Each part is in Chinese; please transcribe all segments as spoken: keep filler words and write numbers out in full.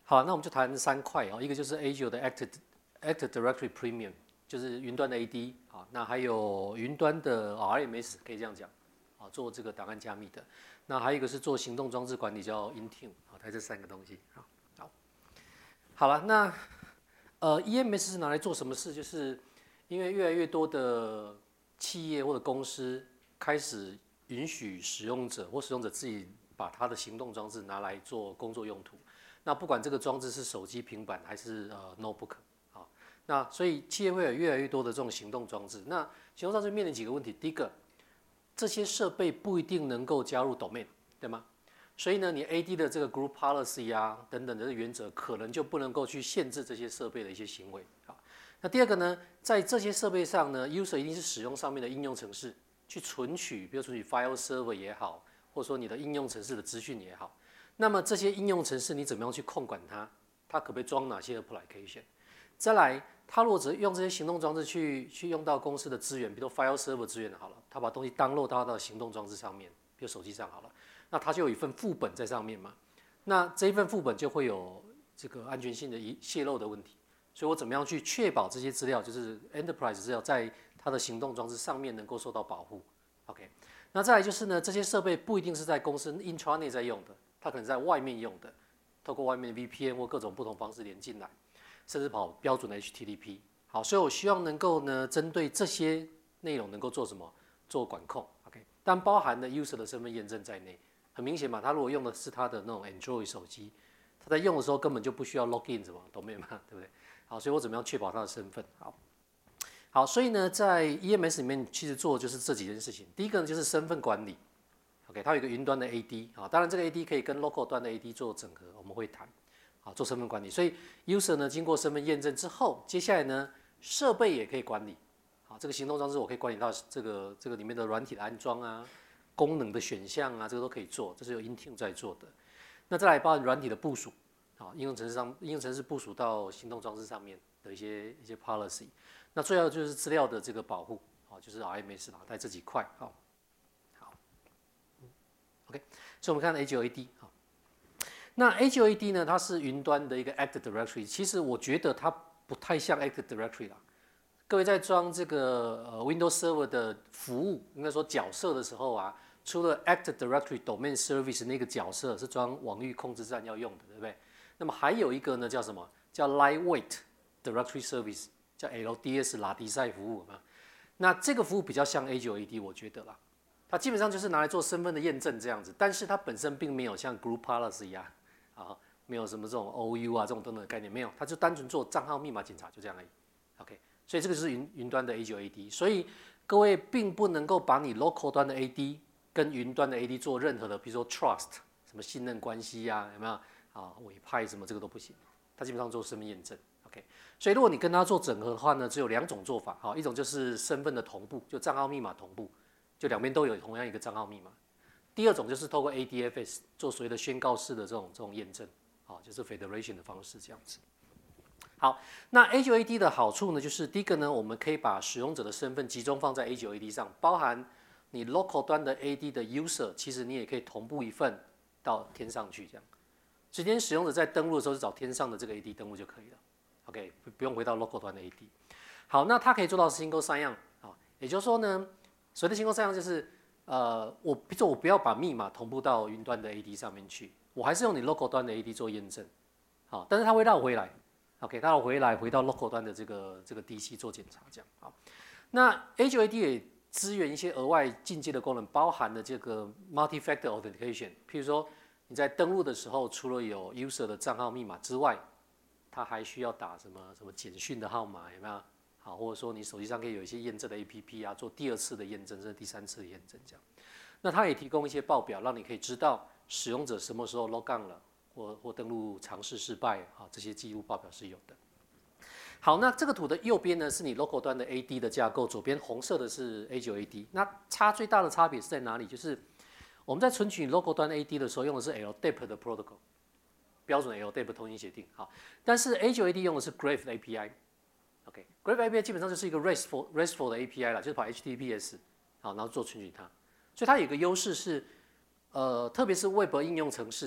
好，那我们就谈三块哦，一个就是 Azure 的 Active Active Directory Premium，就是云端的 A D 啊，那还有云端的 R M S， 可以这样讲啊，做这个档案加密的。那还有一个是做行动装置管理，叫 Intune 啊，它这三个东西啊。好，好了，那呃 E M S 是拿来做什么事？就是因为越来越多的企业或者公司开始允许使用者或使用者自己把他的行动装置拿来做工作用途。那不管这个装置是手机、平板还是呃 notebook， 啊，那所以企业会有越来越多的这种行动装置。那行动装置面临几个问题，第一个，这些设备不一定能够加入 domain， 对吗？所以呢，你 A D 的这个 group policy 啊等等的原则，可能就不能够去限制这些设备的一些行为啊。那第二个呢，在这些设备上呢 ，user 一定是使用上面的应用程式去存取，比如存取 file server 也好，或者说你的应用程式的资讯也好。那么这些应用程式你怎么样去控管它？它可不可以装哪些 application？ 再来，它如果只用这些行动装置去去用到公司的资源，比如说 file server 资源好了，它把东西 download 到它的行动装置上面，比如手机上好了，那它就有一份副本在上面嘛。那这一份副本就会有这个安全性的泄露的问题。所以我怎么样去确保这些资料，就是 enterprise 资料在它的行动装置上面能够受到保护 ？OK， 那再来就是呢，这些设备不一定是在公司 intranet 在用的。它可能在外面用的，透过外面的 V P N 或各种不同方式连进来，甚至跑标准的 H T T P。好，所以我希望能够呢，针对这些内容能够做什么？做管控 ，OK？ 但包含了 user 的身份验证在内。很明显嘛，他如果用的是他的那种 Android 手机，他在用的时候根本就不需要 login 什么，懂没嘛？对不对？好，所以我怎么样确保他的身份？好，好，所以呢，在 E M S 里面其实做的就是这几件事情。第一个呢，就是身份管理。OK， 它有一个云端的 A D 啊，当然这个 A D 可以跟 local 端的 A D 做整合，我们会谈，啊，做身份管理。所以 user 呢经过身份验证之后，接下来呢设备也可以管理，啊，这个行动装置我可以管理到这个这个里面的软体的安装啊、功能的选项啊，这个都可以做，这是由 Intune 在做的。那再来包含软体的部署，啊，应用程式上应用程式部署到行动装置上面的一些一些 policy。那最后就是资料的这个保护，啊，就是 R M S 啦，在这几块，啊。OK， 所以我们看 A 九 A D 啊，那 A 九 A D 呢，它是云端的一个 Active Directory， 其实我觉得它不太像 Active Directory 啦。各位在装这个呃 Windows Server 的服务，应该说角色的时候啊，除了 Active Directory Domain Service 那个角色是装网域控制站要用的，对不对？那么还有一个呢，叫什么？叫 Lightweight Directory Service， 叫 L D S 拉迪赛服务嘛。那这个服务比较像 A 九 A D， 我觉得啦。它基本上就是拿来做身份的验证这样子，但是它本身并没有像 Group Policy 啊，啊，没有什么这种 O U 啊这种等等的概念，没有，它就单纯做账号密码检查，就这样而已。OK， 所以这个就是云云端的 A 九 A D， 所以各位并不能够把你 local 端的 A D 跟云端的 A D 做任何的，比如说 trust 什么信任关系啊，有没有啊委派什么这个都不行，它基本上做身份验证。OK， 所以如果你跟它做整合的话呢，只有两种做法，一种就是身份的同步，就账号密码同步。就两边都有同样一个账号密码。第二种就是透过 A D F S 做所谓的宣告式的这种这种验证，啊，就是 Federation 的方式这样子。好，那 A 九 A D 的好处呢，就是第一个呢，我们可以把使用者的身份集中放在 A 九 A D 上，包含你 local 端的 A D 的 user， 其实你也可以同步一份到天上去，这样。今天使用者在登录的时候就找天上的这个 A D 登录就可以了。OK， 不用回到 local 端的 A D。好，那它可以做到 single sign on 啊，也就是说呢。所谓的single sign on就是，呃，我比如说我不要把密码同步到云端的 A D 上面去，我还是用你 local 端的 A D 做验证，好，但是它会绕回来 ，OK， 它绕回来回到 local 端的这个这个 D C 做检查，这样好。那 A 九 A D 也支援一些额外进阶的功能，包含了这个 multi-factor authentication， 譬如说你在登录的时候，除了有 user 的账号密码之外，它还需要打什么什么简讯的号码，有没有？好，或者说你手机上可以有一些验证的 A P P 啊，做第二次的验证，甚至第三次的验证这样。那它也提供一些报表，让你可以知道使用者什么时候 log on 了，或或登录尝试失败啊，这些记录报表是有的。好，那这个图的右边呢是你 local 端的 A D 的架构，左边红色的是 A 九 A D。那差最大的差别是在哪里？就是我们在存取 local 端 A D 的时候用的是 L D A P 的 protocol， 标准 L D A P 通信协定。好，但是 A 九 A D 用的是 Graph A P I。OK，Graph A P I 基本上就是一个 RESTful RESTful 的 A P I 啦，就是跑 H T T P S， 好，然后做存取它。所以它有一个优势是，呃，特别是 Web 应用程式，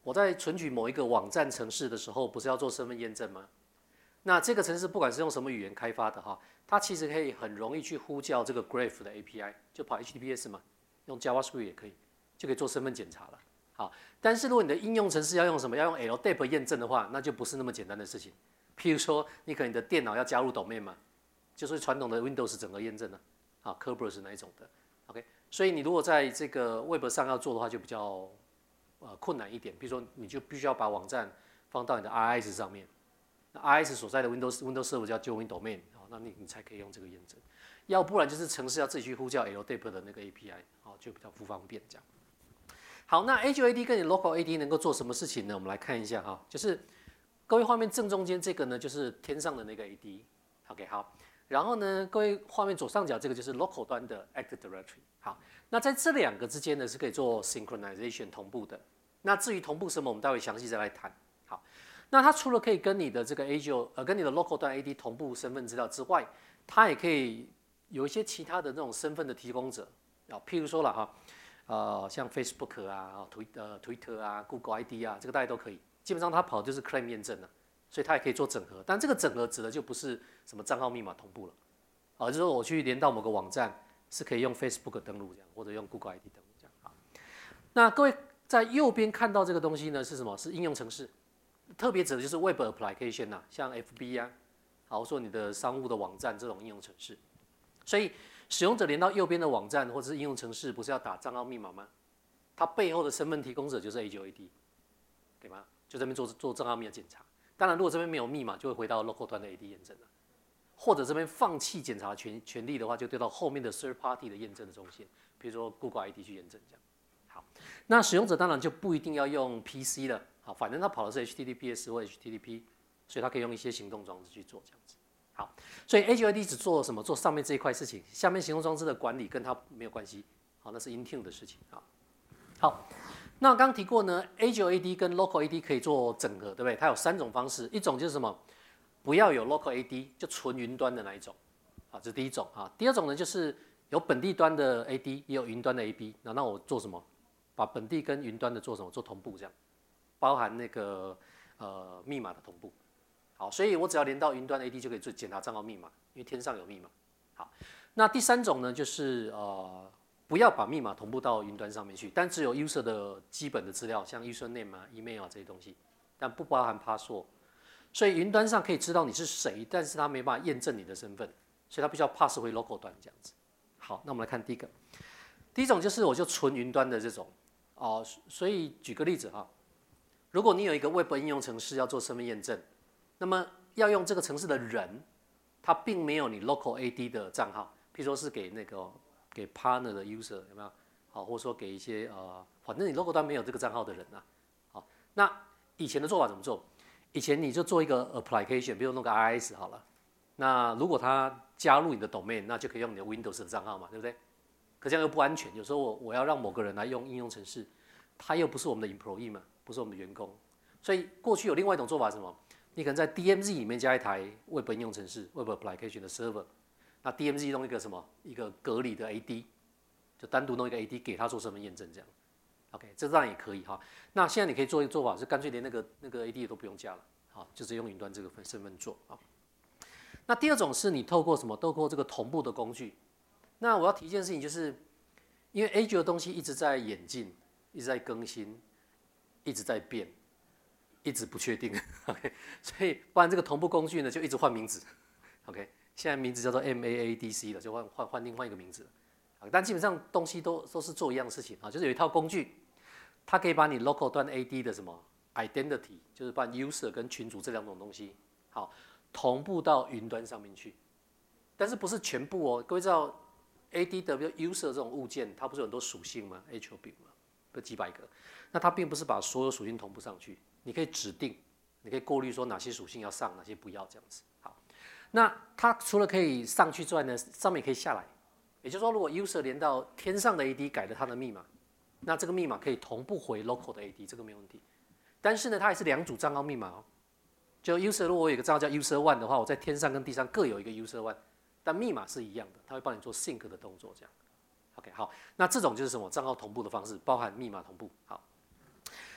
我在存取某一个网站程式的时候，不是要做身份验证吗？那这个程式不管是用什么语言开发的哈，它其实可以很容易去呼叫这个 Graph 的 A P I， 就跑 H T T P S 嘛，用 JavaScript 也可以，就可以做身份检查了。好，但是如果你的应用程式要用什么，要用 L D A P 验证的话，那就不是那么简单的事情。譬如说，你可能你的电脑要加入 domain 嘛，就是传统的 Windows 整合验证啊，啊 Kerberos 那一种的。OK， 所以你如果在这个 Web 上要做的话，就比较呃困难一点。比如说，你就必须要把网站放到你的 R I S 上面。那 R I S 所在的 Windows Windows Server 叫 Join Domain， 哦，那你你才可以用这个验证，要不然就是程式要自己去呼叫 L D A P 的那个 A P I， 哦，就比较不方便这样。好，那 A 九 A D 跟你 Local A D 能够做什么事情呢？我们来看一下哈，就是各位画面正中间这个呢，就是天上的那个 A D，OK， 好，然后呢，各位画面左上角这个就是 Local 端的 Active Directory， 好，那在这两个之间呢是可以做 Synchronization 同步的。那至于同步什么，我们待会详细再来谈。好。那它除了可以跟你的这个 A 九 呃跟你的 local 端 A D 同步身份资料之外，它也可以有一些其他的那种身份的提供者啊，譬如说了哈，呃像 Facebook 啊、推呃 Twitter 啊、Google I D 啊，这个大家都可以。基本上它跑的就是 claim 验证了，所以它也可以做整合。但这个整合指的就不是什么账号密码同步了，啊，就是说我去连到某个网站是可以用 Facebook 登录这样，或者用 Google I D 登录这样啊。那各位在右边看到这个东西呢是什么？是应用程式。特别指的就是 Web application 呐、啊，像 F B 啊，好说你的商务的网站这种应用程式。所以使用者连到右边的网站或者是应用程式，不是要打账号密码吗？它背后的身份提供者就是 A 九 A D， 对吗？就这边做做账号密码检查。当然，如果这边没有密码，就会回到 local 端的 A D 验证了。或者这边放弃检查权权利的话，就丢到后面的 third party 的验证的中心，比如说 Google I D 去验证这样。好，那使用者当然就不一定要用 P C 了。好，反正它跑的是 H T T P S 或 H T T P， 所以它可以用一些行动装置去做这样子。好，所以 A 九 A D 只做什么？做上面这一块事情，下面行动装置的管理跟它没有关系。好，那是 Intune 的事情。好，好，那我刚刚提过呢 ，A 九 A D 跟 Local A D 可以做整合，对不对？它有三种方式，一种就是什么？不要有 Local A D， 就纯云端的那一种。啊，这是第一种啊。第二种呢，就是有本地端的 A D， 也有云端的 A D。那那我做什么？把本地跟云端的做什么？做同步这样。包含那个呃密码的同步，好，所以我只要连到云端 A D 就可以做检查账号密码，因为天上有密码。好，那第三种呢，就是呃不要把密码同步到云端上面去，但只有 user 的基本的资料，像 username 啊、email 啊这些东西，但不包含 password。所以云端上可以知道你是谁，但是它没办法验证你的身份，所以它必须要 pass 回 local 端这样子。好，那我们来看第一个，第一种就是我就纯云端的这种哦，所以举个例子哈。如果你有一个 Web 应用程式要做身份验证，那么要用这个程式的人，他并没有你 Local A D 的账号，譬如说是给那个给 Partner 的 User 有没有？好，或者说给一些呃，反正你 Local 端没有这个账号的人啊。好，那以前的做法怎么做？以前你就做一个 Application， 比如弄个 R I S 好了。那如果他加入你的 Domain， 那就可以用你的 Windows 的账号嘛，对不对？可这样又不安全。有时候我我要让某个人来用应用程式，他又不是我们的 Employee 嘛。不是我们的员工，所以过去有另外一种做法是什么？你可能在 D M Z 里面加一台 Web 应用程式 Web Application 的 Server， 那 D M Z 弄一个什么？一个隔离的 A D， 就单独弄一个 A D 给他做身份验证这样。OK， 这当然也可以哈。那现在你可以做一个做法是干脆连那个那个 A D 都不用加了，好，就直接用云端这个身份做啊。那第二种是你透过什么？透过这个同步的工具。那我要提一件事情，就是因为 A 九 的东西一直在演进，一直在更新。一直在变，一直不确定 ，OK， 所以不然这个同步工具呢就一直换名字 ，OK， 现在名字叫做 M A A D C 了，就换换换另外一个名字了，但基本上东西都都是做一样的事情啊，就是有一套工具，它可以把你 local 端 A D 的什么 identity， 就是把 user 跟群组这两种东西，好同步到云端上面去，但是不是全部哦，各位知道 A D W user 这种物件，它不是有很多属性吗 ？attribute 吗？有几百个。那它并不是把所有属性同步上去，你可以指定，你可以过滤说哪些属性要上，哪些不要这样子。好，那它除了可以上去之外呢，上面也可以下来。也就是说，如果 user 连到天上的 A D 改了它的密码，那这个密码可以同步回 local 的 A D， 这个没问题。但是呢，它还是两组账号密码哦。就 user 如果我有一个账号叫 user one 的话，我在天上跟地上各有一个 user one， 但密码是一样的，它会帮你做 sync 的动作这样。OK， 好，那这种就是什么账号同步的方式，包含密码同步。好。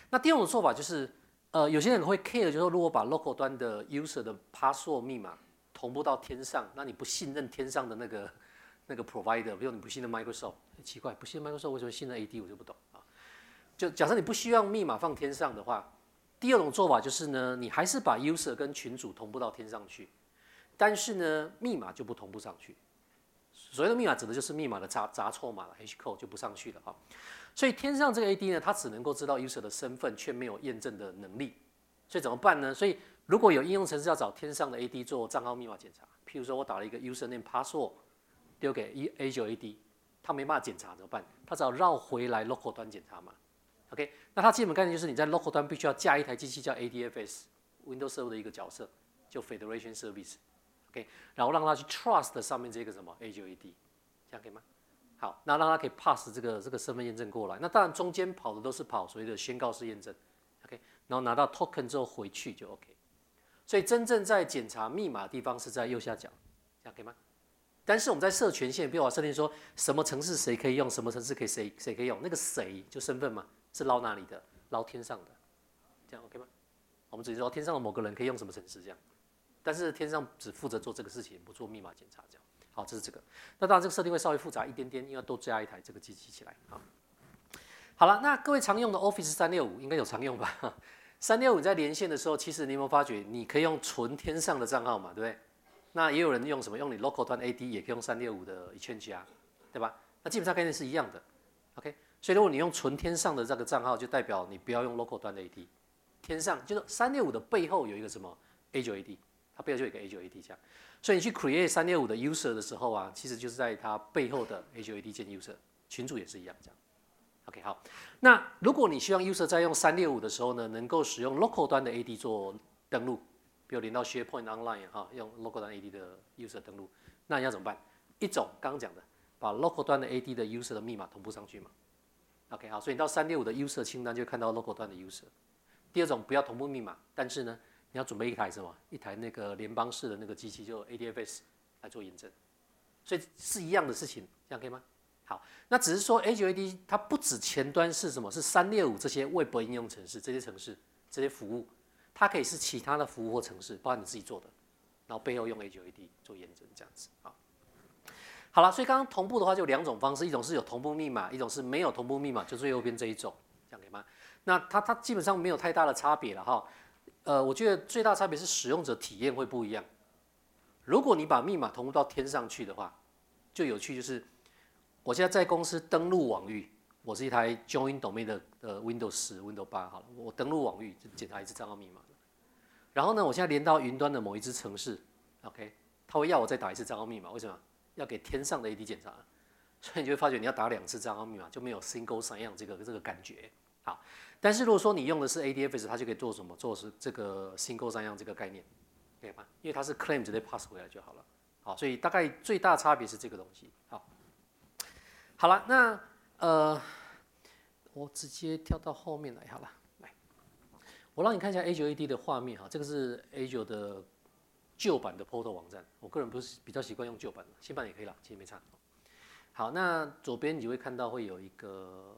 那第二种做法就是，呃，有些人会 care，就是说如果把 local 端的 user 的 password 密码同步到天上，那你不信任天上的那个那个 provider， 比如你不信任 Microsoft， 奇怪，不信任 Microsoft 为什么信任 A D 我就不懂啊。就假设你不希望密码放天上的话，第二种做法就是呢，你还是把 user 跟群组同步到天上去，但是呢，密码就不同步上去。所谓的密码指的就是密码的杂杂错码了 ，hash code 就不上去了哈。所以天上这个 A D 呢，它只能够知道 user 的身份，却没有验证的能力。所以怎么办呢？所以如果有应用程式要找天上的 A D 做账号密码检查，譬如说我打了一个 username password 丢给 A 九 A D， 它没办法检查怎么办？它只好绕回来 local 端检查嘛。OK， 那它基本概念就是你在 local 端必须要架一台机器叫 A D F S Windows Server 的一个角色，就 Federation Service。OK， 然后让它去 trust 上面这个什么 A 九 A D， 这样可以吗？好，那让它可以 pass 这个这个身份验证过来。那当然中间跑的都是跑所谓的宣告式验证 ，OK， 然后拿到 token 之后回去就 OK。所以真正在检查密码的地方是在右下角，这样可以吗？但是我们在设权限，比如我设定说什么程式谁可以用，什么程式可以谁谁可以用，那个谁就身份嘛，是捞哪里的？捞天上的，这样 OK 吗？我们只是说天上的某个人可以用什么程式这样。但是天上只负责做这个事情，不做密码检查，这样。好，这是这个。那当然，这个设定会稍微复杂一点点，因为都加一台这个机器起来。好，好了，那各位常用的 Office 三六五应该有常用吧？三六五在连线的时候，其实你有没有发觉，你可以用纯天上的账号嘛，对不对？那也有人用什么？用你 local 端 A D 也可以用三六五的 exchange 啊，对吧？那基本上概念是一样的。OK， 所以如果你用纯天上的这个账号，就代表你不要用 local 端的 A D。天上就是三六五的背后有一个什么 A 九 A D。它背后就有一个 A 九 A D 这样，所以你去 create 三六五的 user 的时候啊，其实就是在它背后的 A 九 A D 建 user， 群组也是一样这样。OK， 好，那如果你希望 user 在用三六五的时候呢，能够使用 local 端的 A D 做登录，比如连到 SharePoint Online 哈，用 local 端 A D 的 user 登录，那你要怎么办？一种刚刚讲的，把 local 端的 A D 的 user 的密码同步上去嘛。OK， 好，所以你到三六五的 user 清单就会看到 local 端的 user。第二种不要同步密码，但是呢，你要准备一台什么？一台那个联邦式的那个机器，就 A D F S 来做验证，所以是一样的事情，这样可以吗？好，那只是说 A 九 A D 它不止前端是什么？是三六五这些 Web 应用程式，这些程式、这些服务，它可以是其他的服务或程式，包括你自己做的，然后背后用 A 九 A D 做验证，这样子啊。好了，所以刚刚同步的话就有两种方式，一种是有同步密码，一种是没有同步密码，就最右边这一种，这样可以吗？那它它基本上没有太大的差别了哈。呃，我觉得最大差别是使用者体验会不一样。如果你把密码同步到天上去的话，就有趣就是，我现在在公司登录网域，我是一台 Join Domain 的呃 Windows 十、Windows 八好了，我登录网域就检查一次账号密码。然后呢，我现在连到云端的某一支程式 ，OK， 它会要我再打一次账号密码，为什么？要给天上的 A D 检查，所以你就会发觉你要打两次账号密码，就没有 Single Sign-On 这个这个感觉。好，但是如果说你用的是 A D F S， 它就可以做什么？做是这个 single sign-on 这个概念，可以吗？因为它是 claim 直接 pass 回来就好了。好，所以大概最大差别是这个东西。好，好了，那呃，我直接跳到后面来好了。来，我让你看一下 A 九 A D 的画面哈，这个是 A 九 的旧版的 Portal 网站。我个人不是比较习惯用旧版的，新版也可以啦，其实没差。好，那左边你就会看到会有一个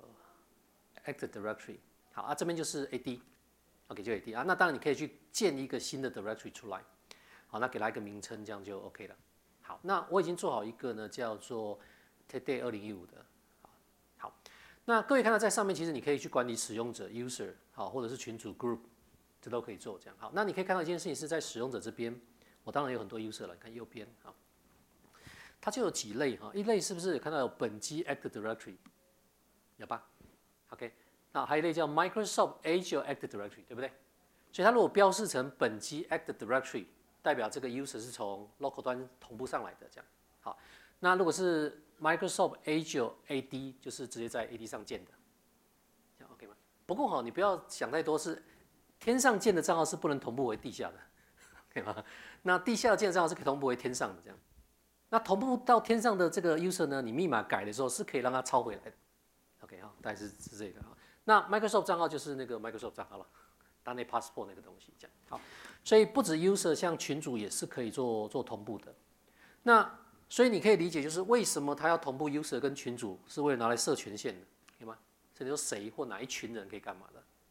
Active Directory， 好啊，这边就是 A D，OK， 就 A D 啊。那当然你可以去建一个新的 Directory 出来，好，那给它一个名称，这样就 OK 了。好，那我已经做好一个呢，叫做 Today 二零一五的，好，那各位看到在上面，其实你可以去管理使用者 User， 好，或者是群组 Group， 这都可以做这样。好，那你可以看到一件事情是在使用者这边，我当然有很多 User 了，你看右边啊，它就有几类哈，一类是不是看到有本机 Active Directory， 有吧？ OK， 那还有一类叫 Microsoft Azure Active Directory， 对不对？所以它如果标示成本机 Active Directory， 代表这个 user 是从 local 端同步上来的，这样。好，那如果是 Microsoft Azure A D， 就是直接在 A D 上建的，这样 OK 吗？不过哈，你不要想太多，是天上建的账号是不能同步为地下的 ，OK 吗？那地下建的账号是可以同步为天上的，这样。那同步到天上的这个 user 呢，你密码改的时候是可以让它抄回来的。OK 哈，大概是是这个哈。那 Microsoft 账号就是那个 Microsoft 账号了，当那 passport 那个东西这样。好，所以不止 user， 像群组也是可以做做同步的。那所以你可以理解，就是为什么他要同步 user 跟群组，是为了拿来设权限的，可以吗？所以你说谁或哪一群人可以干嘛的？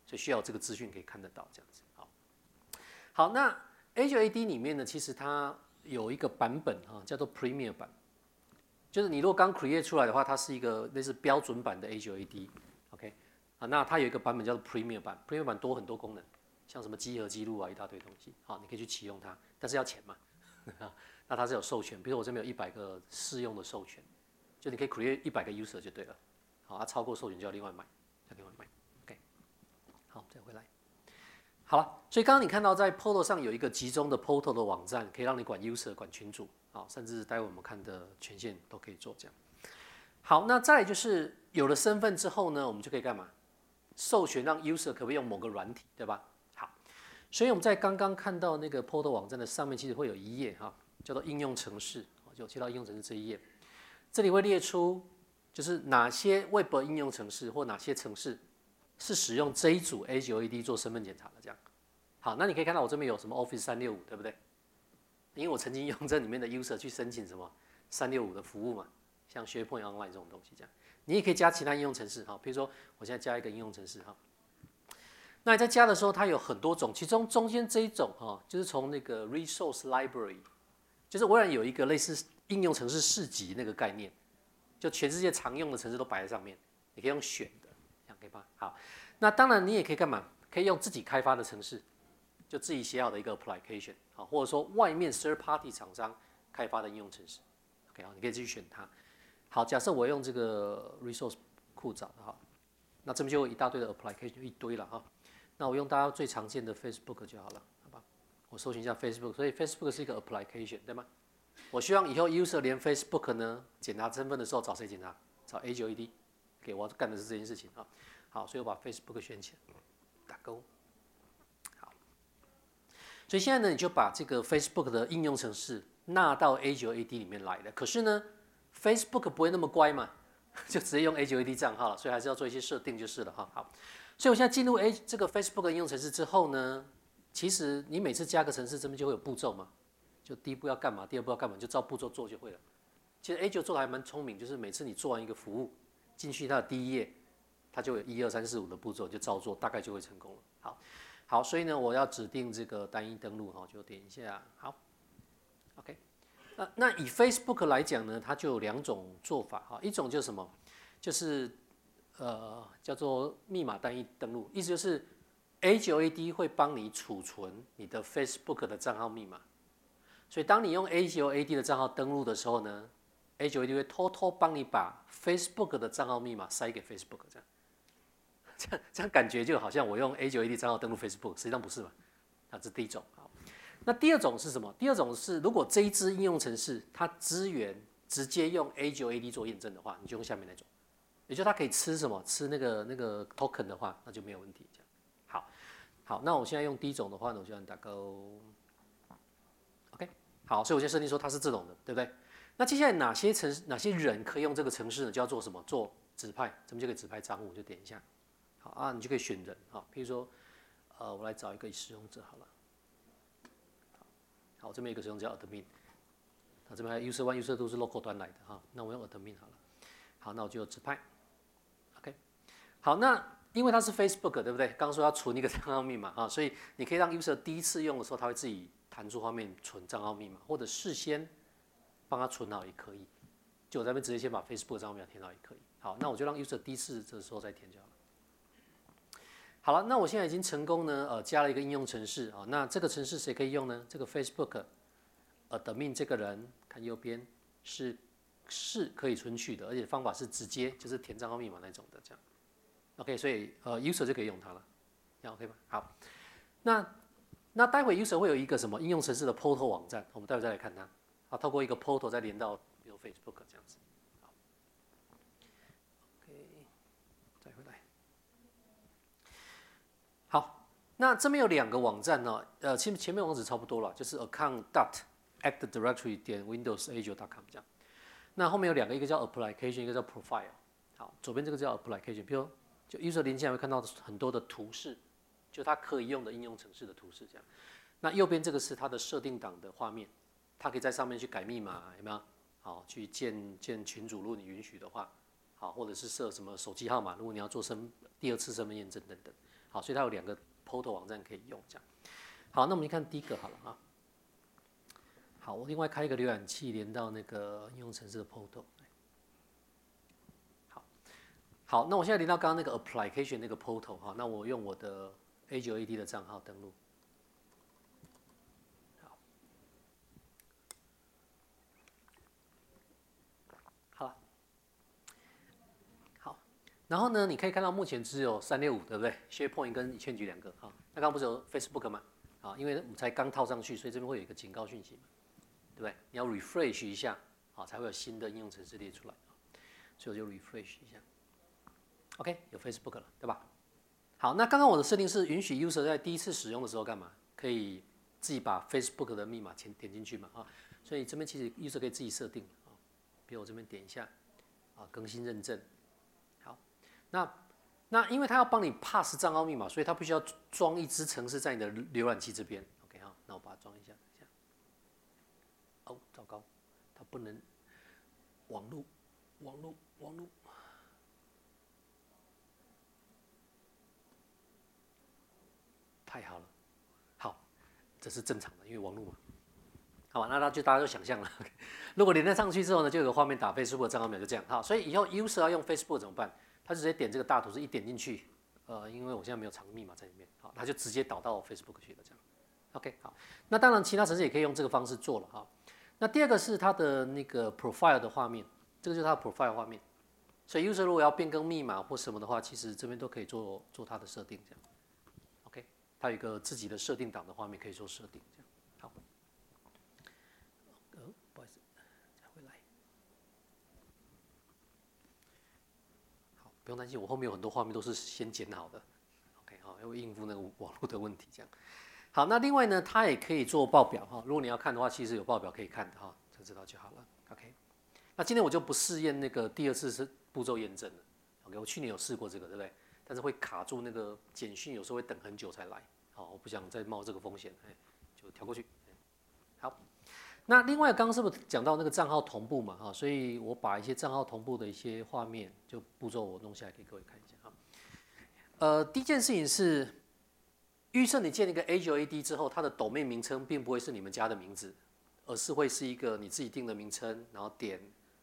所以需要有这个资讯可以看得到这样子。好，好，那 A 九 A D 里面呢，其实它有一个版本哈，叫做 Premier 版，就是你如果刚 create 出来的话，它是一个类似标准版的 A 九 A D，OK， 啊，那它有一个版本叫做 Premier 版 ，Premier 版多很多功能，像什么集合记录啊，一大堆东西，好，你可以去启用它，但是要钱嘛，那它是有授权，比如说我这边有一百个试用的授权，就你可以 create 一百个 user 就对了，好，啊，超过授权就要另外买，要另外买 ，OK， 好，再回来。好了，所以刚刚你看到在 Portal 上有一个集中的 Portal 的网站，可以让你管 user、管群组，好，甚至待会我们看的权限都可以做这样。好，那再来就是有了身份之后呢，我们就可以干嘛？授权让 user 可不可以用某个软体，对吧？好，所以我们在刚刚看到那个 Portal 网站的上面，其实会有一页哈，叫做应用程式，就切到应用程式这一页，这里会列出就是哪些 Web 应用程式或哪些程式是使用这一组 A 九 A D 做身份检查的，这样。好，那你可以看到我这边有什么 Office 三六五，对不对？因为我曾经用这里面的 user 去申请什么三六五的服务嘛，像 SharePoint Online 这种东西这样。你也可以加其他应用程式，哈，比如说我现在加一个应用程式，哈。那你在加的时候，它有很多种，其中中间这一种，哈，就是从那个 Resource Library， 就是微软有一个类似应用程式市集那个概念，就全世界常用的程式都摆在上面，你可以用选的，这样可以吧？好，那当然你也可以干嘛？可以用自己开发的程式，就自己写好的一个 application， 好，或者说外面 third party 厂商开发的应用程式 ，OK， 好，你可以去选它。好，假设我用这个 resource 库找的哈，那这边就有一大堆的 application 一堆了哈。那我用大家最常见的 Facebook 就好了，好吧？我搜寻一下 Facebook， 所以 Facebook 是一个 application， 对吗？我希望以后 user 连 Facebook 呢检查身份的时候找谁检查？找 A 九 A D， 给我干的是这件事情啊。好，所以我把 Facebook 选起来，打勾。好，所以现在呢，你就把这个 Facebook 的应用程式纳到 A 九 A D 里面来了。可是呢 ，Facebook 不会那么乖嘛，就直接用 A 九 A D 账号了，所以还是要做一些设定就是了哈。好，所以我现在进入 A 这个 Facebook 的应用程式之后呢，其实你每次加个程式，这边就会有步骤嘛。就第一步要干嘛，第二步要干嘛，就照步骤做就会了。其实 A 九 做的还蛮聪明，就是每次你做完一个服务，进去它的第一页，它就有一二三四五的步骤，就照做，大概就会成功了。好，好，所以呢，我要指定这个单一登录哈，就点一下，好 ，OK。那那以 Facebook 来讲呢，它就有两种做法哈，一种就是什么，就是呃叫做密码单一登录，意思就是 A 九 A D 会帮你储存你的 Facebook 的账号密码。所以当你用 A 九 A D 的账号登录的时候呢 ，A 九 A D 会偷偷帮你把 Facebook 的账号密码塞给 Facebook， 这样，这样这样感觉就好像我用 A 九 A D 账号登录 Facebook， 实际上不是嘛？啊，这是第一种。好，那第二种是什么？第二种是如果这一支应用程式它支援直接用 A 九 A D 做验证的话，你就用下面那种，也就是它可以吃什么？吃那个那个 token 的话，那就没有问题。这样，好，好，那我现在用第一种的话呢，我就按打勾。好，所以我先设定说它是这种的，对不对？那接下来哪些程哪些人可以用这个程式呢？就要做什么？做指派，咱们就可以指派账户，就点一下。好啊，你就可以选人啊，譬如说，呃，我来找一个使用者好了。好，这边有一个使用者叫 admin， 那这边还有 user one、user two 是 local 端来的哈。那我用 admin 好了。好，那我就指派。OK， 好，那因为它是 Facebook， 对不对？刚刚说要存一个账号密码啊，所以你可以让 user 第一次用的时候，他会自己弹出画面存账号密码，或者事先帮他存好也可以。就我这边直接先把 Facebook 账号密码填好也可以。好，那我就让 user 第一次的时候再填就好了。好了，那我现在已经成功呢，呃，加了一个应用程式啊。那这个程式谁可以用呢？这个 Facebook admin 这个人，看右边是是可以存取的，而且方法是直接就是填账号密码那种的，这样。OK， 所以呃 user 就可以用它了，这样 OK 吗？好，那那待会 user 会有一个什么应用程式的 portal 网站，我们待会再来看它。好，透过一个 portal 再连到比如 Facebook 这样子。好 ，OK， 再回来。好，那这边有两个网站呢，呃，前前面网址差不多了，就是 account dot active directory 点 windows a 九 dot com 这样。那后面有两个，一个叫 application， 一个叫 profile。好，左边这个叫 application， 比如就 user 连进来会看到很多的图示，就它可以用的应用程式的图示这样。那右边这个是它的设定档的画面，它可以在上面去改密码，有没有？好，去建建群组，如果你允许的话，好，或者是设什么手机号码，如果你要做身第二次身份验证等等。 好，所以它有两个 portal 网站可以用这样。好，那我们看第一个好了啊。好，我另外开一个浏览器连到那个应用程式的 portal。好，好，那我现在连到刚刚那个 application 那个 portal 哈，那我用我的 A 九 A D 的账号登录。然后呢，你可以看到目前只有三六五，对不对 ？SharePoint 跟千局两个哈。那刚刚不是有 Facebook 吗？啊，因为我们才刚套上去，所以这边会有一个警告讯息嘛，对不对？你要 refresh 一下，啊，才会有新的应用程式列出来。所以我就 refresh 一下。OK， 有 Facebook 了，对吧？好，那刚刚我的设定是允许 user 在第一次使用的时候干嘛？可以自己把 Facebook 的密码填点进去嘛，啊，所以这边其实 user 可以自己设定啊。比如我这边点一下，啊，更新认证。那那因为他要帮你 pass 账号密码，所以他必须要装一支程式在你的浏览器这边。OK 哈，那我把它装一下，一下。哦，糟糕，它不能网路，网路，网路。太好了，好，这是正常的，因为网路嘛。好吧，那那就大家就想象了。如果连得上去之后呢，就有个画面打 Facebook 的账号密码，就这样。好，所以以后 user 要用 Facebook 怎么办？他就直接点这个大图示，一点进去，呃，因为我现在没有藏密码在里面，好，他就直接导到 Facebook 去了，这样。OK， 好，那当然其他程式也可以用这个方式做了哈。那第二个是它的那个 profile 的画面，这个就是它的 profile 画面。所以 user 如果要变更密码或什么的话，其实这边都可以做做它的设定，这样。OK， 它有一个自己的设定档的画面可以做设定，这样。好，呃，不好意思，再回来。不用担心，我后面有很多画面都是先剪好的 ，OK 哈，要应付那个网络的问题这样。好，那另外呢，它也可以做报表哈，如果你要看的话，其实有报表可以看的哈，就知道就好了 ，OK。那今天我就不试验那个第二次是步骤验证了 ，OK， 我去年有试过这个，对不对？但是会卡住那个简讯，有时候会等很久才来，好，我不想再冒这个风险，哎，就调过去。好。那另外刚刚是不是讲到那个账号同步嘛？哈，所以我把一些账号同步的一些画面就步骤我弄下来给各位看一下哈。呃，第一件事情是预设你建了一个 A 九 A D 之后，它的 domain 名称并不会是你们家的名字，而是会是一个你自己定的名称，然后点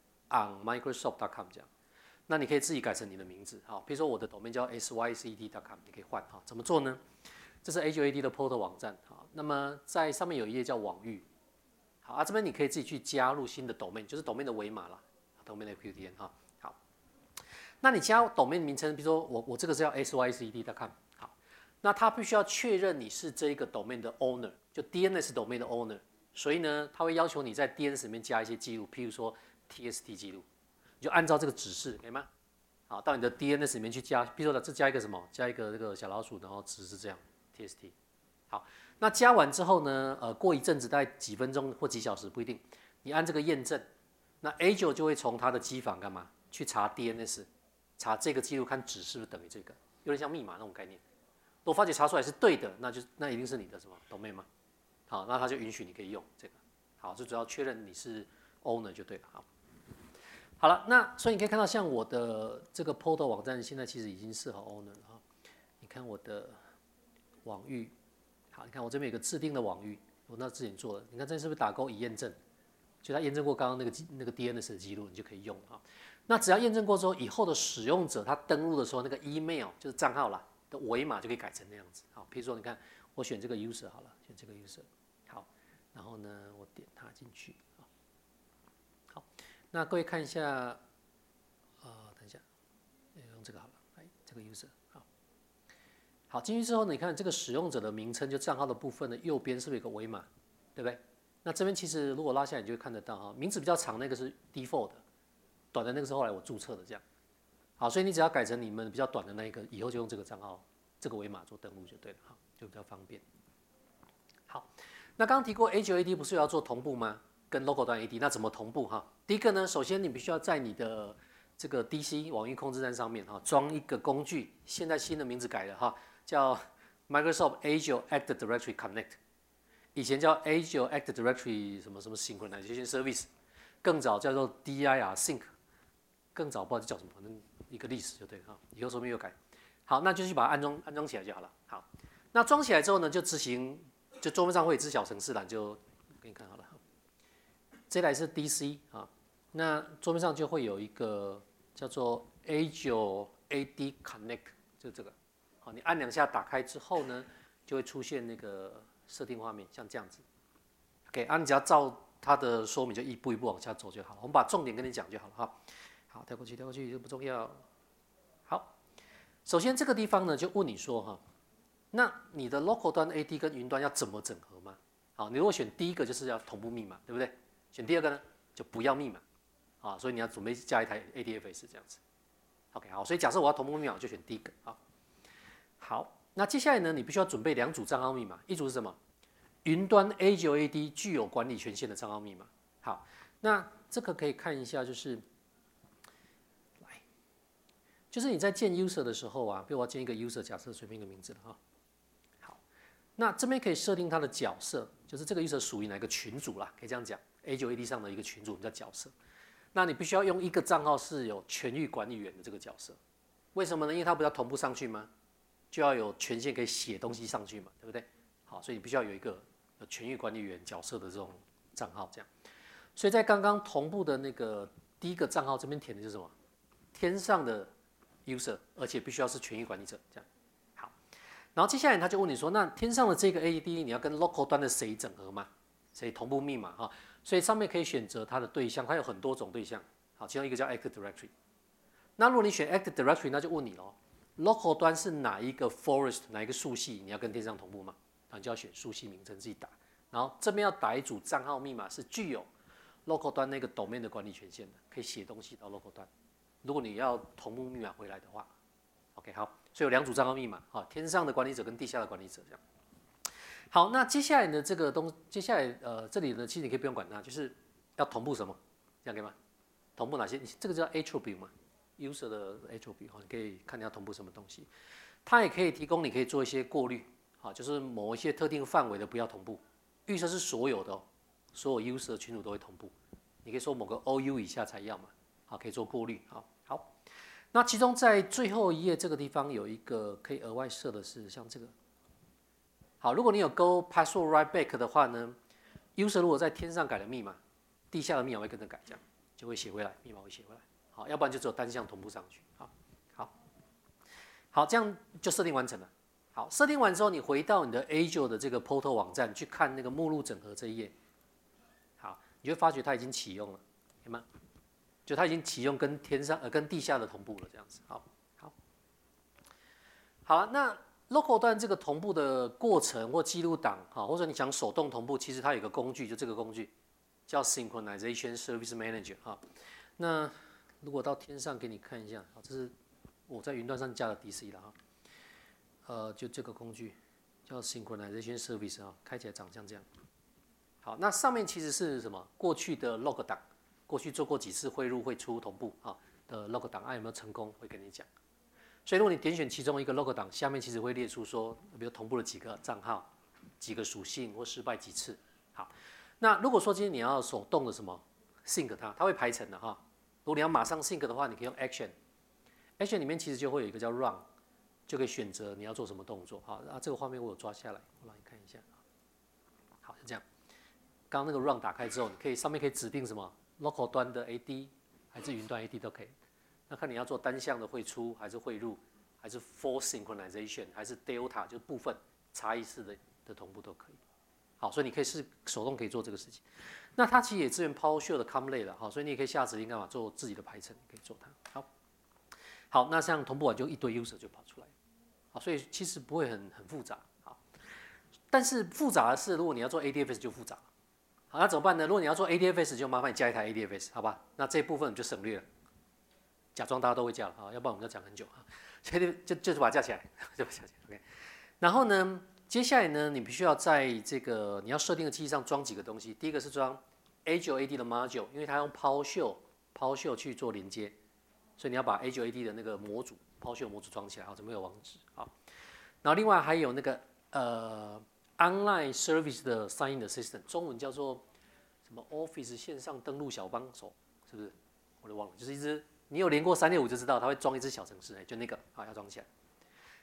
on microsoft dot com 这样。那你可以自己改成你的名字，好，比如说我的 domain 叫 S Y C T dot com， 你可以换哈。怎么做呢？这是 A 九 A D 的 portal 网站，好，那么在上面有一页叫网域。好啊，这边你可以自己去加入新的 domain， 就是 domain 的尾码啦 ，domain 的 Q D N 哈。好，那你加 domain 名称，比如说我我这个是叫 S Y C D dot com， 好，那它必须要确认你是这个 domain 的 owner， 就 D N S domain 的 owner， 所以呢，它会要求你在 D N S 里面加一些记录，譬如说 T S T 记录，你就按照这个指示，可以吗？好，到你的 D N S 里面去加，比如说这加一个什么，加一个这个小老鼠，然后指示这样 T S T， 好。那加完之后呢？呃，过一阵子，大概几分钟或几小时不一定，你按这个验证，那 A 九 就会从它的机房干嘛去查 D N S， 查这个记录，看值是不是等于这个，有点像密码那种概念。如果发觉查出来是对的，那就那一定是你的什么 domain 嘛？好，那它就允许你可以用这个。好，就主要确认你是 owner 就对了。好，好了，那所以你可以看到，像我的这个 portal 网站现在其实已经设好 owner 了哈。你看我的网域。好，你看我这边有个自定的网域，我那之前做的，你看这是不是打勾已验证？就它验证过刚刚那个那个 D N S 的记录，你就可以用啊。那只要验证过之后，以后的使用者他登录的时候，那个 email 就是账号啦的尾码就可以改成那样子。好，譬如说你看我选这个 user 好了，选这个 user， 好，然后呢我点它进去，好，那各位看一下，呃，等一下，用这个好了，来这个 user。好，进去之后，你看这个使用者的名称，就账号的部分的右边是不是有个尾码，对不对？那这边其实如果拉下来，你就会看得到哈，名字比较长那个是 default 的，短的那个是后来我注册的这样。好，所以你只要改成你们比较短的那一个，以后就用这个账号这个尾码做登录就对了，哈，就比较方便。好，那刚刚提过 A 九 A D 不是要做同步吗？跟 local 端 A D， 那怎么同步哈？第一个呢，首先你必须要在你的这个 D C 网域控制站上面哈装一个工具，现在新的名字改了哈。叫 Microsoft A 九 Active Directory Connect， 以前叫 A 九 Active Directory 什么什么 Synchronization Service， 更早叫做 D I R Sync， 更早不知道叫什么，反正一个历史就对了，以后说没有改。 好，那就去把它安装安装起来就好了。好，那装起来之后呢，就执行，就桌面上会有一支小程式啦，就给你看好了。这台是 D C 啊，那桌面上就会有一个叫做 A 九 A D Connect， 就这个。好，你按两下打开之后呢，就会出现那个设定画面，像这样子。OK， 啊，你只要照它的说明就一步一步往下走就好了。我们把重点跟你讲就好了哈。好，跳过去，跳过去这不重要。好，首先这个地方呢，就问你说哈，那你的 local 端 A D 跟云端要怎么整合吗？好，你如果选第一个就是要同步密码，对不对？选第二个呢，就不要密码，啊，所以你要准备加一台 A D F S 这样子。OK， 好，所以假设我要同步密码，我就选第一个啊。好，那接下来呢，你必须要准备两组账号密码，一组是什么？云端 A 九 A D 具有管理权限的账号密码。好，那这个可以看一下，就是来，就是你在建 user 的时候啊，比如我要建一个 user， 假设随便一个名字了哈。好，那这边可以设定它的角色，就是这个 user 属于哪个群组啦，可以这样讲。A 九 A D 上的一个群组，我们叫角色。那你必须要用一个账号是有权域管理员的这个角色，为什么呢？因为它不要同步上去吗？就要有权限可以写东西上去嘛，对不对？好，所以你必须要有一个有权域管理员角色的这种账号，这样。所以在刚刚同步的那个第一个账号这边填的就是什么？天上的 user， 而且必须要是权域管理者，这样。好，然后接下来他就问你说，那天上的这个 A D 你要跟 local 端的谁整合吗？谁同步密码哈？所以上面可以选择它的对象，它有很多种对象。好，其中一个叫 Active Directory。那如果你选 Active Directory， 那就问你咯 local 端是哪一个 forest， 哪一个树系，你要跟天上同步吗？那你就要选树系名称自己打。然后这边要打一组账号密码是具有 local 端那个 domain 的管理权限的，可以写东西到 local 端。如果你要同步密码回来的话 ，OK 好，所以有两组账号密码，好，天上的管理者跟地下的管理者这样。好，那接下来呢？这个东，接下来呃，这里呢，其实你可以不用管它，就是要同步什么，这样可以吗？同步哪些？这个叫 attribute 嘛 ，user 的 attribute 哈，你可以看你要同步什么东西。它也可以提供，你可以做一些过滤，啊，就是某一些特定范围的不要同步。预设是所有的、哦，所有 user 群组都会同步。你可以说某个 O U 以下才要嘛，好，可以做过滤，好，好。那其中在最后一页这个地方有一个可以额外设的是像这个。好，如果你有 Go password write back 的话呢 ，user 如果在天上改了密码，地下的密码会跟着改，这样就会写回来，密码会写回来。好，要不然就只有单向同步上去。好，好，好，这样就设定完成了。好，设定完之后，你回到你的 Azure 的这个 portal 网站去看那个目录整合这一页。好，你会发觉它已经启用了，有吗？就它已经启用跟天上呃跟地下的同步了，这样子。好，好，好了，那。local 端这个同步的过程或记录档，哈，或者你想手动同步，其实它有一个工具，就这个工具叫 Synchronization Service Manager 哈。那如果到天上给你看一下，这是我在云端上加的 D C 了哈。呃，就这个工具叫 Synchronization Service 啊，开起来长像这样。好，那上面其实是什么？过去的 log 档，过去做过几次汇入汇出同步啊的 log 档案有没有成功，会跟你讲。所以如果你点选其中一个 log 档，下面其实会列出说，比如同步了几个账号、几个属性或失败几次。好，那如果说今天你要手动的什么 sync 它，它会排程的哈。如果你要马上 sync 的话，你可以用 action，action 里面其实就会有一个叫 run， 就可以选择你要做什么动作。好，啊这个画面我有抓下来，我让你看一下。好，就这样。刚刚那个 run 打开之后，你可以上面可以指定什么 local 端的 A D 还是云端 A D 都可以。那看你要做单向的汇出，还是汇入，还是 full synchronization， 还是 delta， 就是部分差异式的的同步都可以。好，所以你可以是手动可以做这个事情。那它其实也支援 PowerShell 的 COM 了，好，所以你也可以下指令干嘛做自己的排程，可以做它。好，好，那这样同步完就一堆 user 就跑出来，好，所以其实不会很很复杂。好，但是复杂的是，如果你要做 A D F S 就复杂了。好，那怎么办呢？如果你要做 A D F S， 就麻烦你加一台 A D F S， 好吧？那这部分你就省略了。假装大家都会架了啊，要不然我们要讲很久啊，所以就就是把它架起来，就把它架起来 ，OK。然后呢，接下来呢，你必须要在这个你要设定的机器上装几个东西。第一个是装 A 九 A D 的 module， 因为它用 PowerShell PowerShell 去做连接，所以你要把 A 九 A D 的那个模组 PowerShell 模组装起来，好，这边有网址好。然后另外还有那个呃 Online Service 的 Sign in Assistant， 中文叫做什么 Office 线上登录小帮手，是不是？我都忘了，就是一只。你有连过三六五就知道，它会装一只小程式，就那个啊要装起来。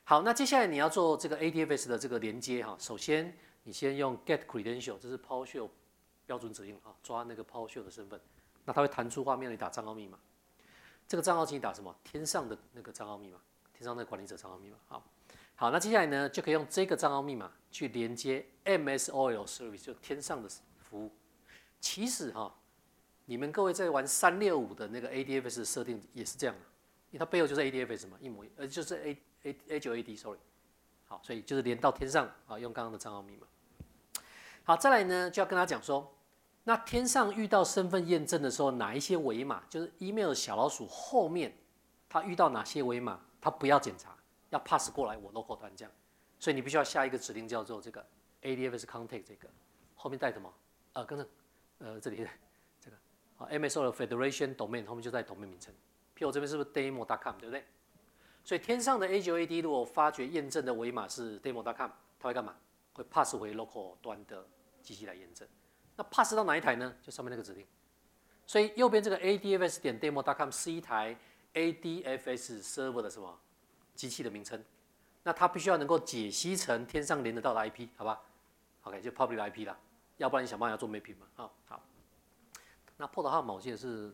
好，那接下来你要做这个 A D F S 的这个连接哈，首先你先用 get credential， 这是 PowerShell 标准指令啊，抓那个 PowerShell 的身份，那它会弹出画面，你打账号密码。这个账号请你打什么？天上的那个账号密码，天上那个管理者账号密码。好，好，那接下来呢，就可以用这个账号密码去连接 M S O L Service， 就天上的服务。其实哈，你们各位在玩三六五的那个 A D F S 设定也是这样的，因为它背后就是 A D F S 嘛，一模一，呃，就是 A A A 九 A D，sorry， 好，所以就是连到天上啊，用刚刚的账号密码。好，再来呢，就要跟他讲说。那天上遇到身份验证的时候，哪一些尾码，就是 email 小老鼠后面，它遇到哪些尾码，它不要检查，要 pass 过来我 local 端这样。所以你必须要下一个指令叫做这个 A D F S contact 这个，后面带什么？呃，跟着，呃，这里这个啊 M S O 的 Federation Domain 后面就带 domain 名称。譬如我这边是不是 demo dot com 对不对？所以天上的 A 九 A D 如果发觉验证的尾码是 demo dot com， 它会干嘛？会 pass 回 local 端的机器来验证。那 pass 到哪一台呢？就上面那个指令。所以右边这个 A D F S 点 demo dot com 是一台 A D F S server 的什么机器的名称？那它必须要能够解析成天上连得到的 I P， 好吧 ？OK， 就 public I P 啦，要不然你想办法要做 mapping 嘛。好，好。那 port 号码我记得是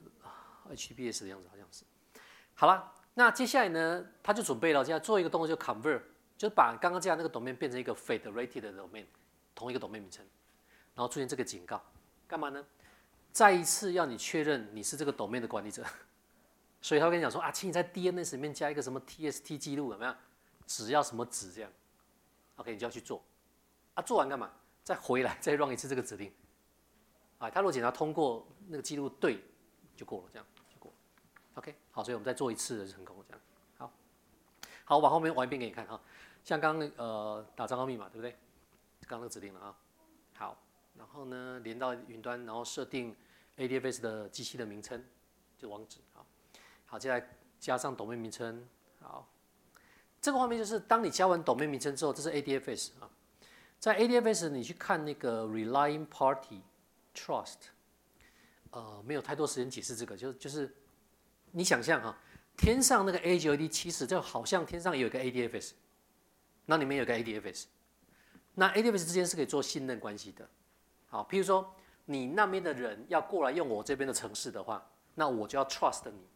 H T T P S 的样子，好像是。好了，那接下来呢，他就准备了，现在做一个动作就 convert， 就是把刚刚这样那个 domain 变成一个 federated 的 domain， 同一个 domain 名称。然后出现这个警告，干嘛呢？再一次要你确认你是这个 domain 的管理者，所以他会跟你讲说啊，请你在 D N S 里面加一个什么 T S T 记录，有没有？只要什么值这样 ，OK， 你就要去做。啊，做完干嘛？再回来再 run 一次这个指令。啊，他如果检查通过那个记录对，就过了，这样就过了。OK， 好，所以我们再做一次就成功了，这样。好，好，我把后面玩一遍给你看哈。像刚刚呃打账号密码对不对？刚刚那个指令了啊。好。然后呢，连到云端，然后设定 A D F S 的机器的名称，就网址。好，好，接下来加上 domain 名称。好，这个画面就是当你加完 domain 名称之后，这是 A D F S 啊。在 A D F S 你去看那个 Relying Party Trust， 呃，没有太多时间解释这个，就就是你想象哈，天上那个 A 九 A D 其实就好像天上也有一个 A D F S， 那里面有一个 A D F S， 那 A D F S 之间是可以做信任关系的。好，譬如说你那边的人要过来用我这边的城市的话，那我就要 trust 你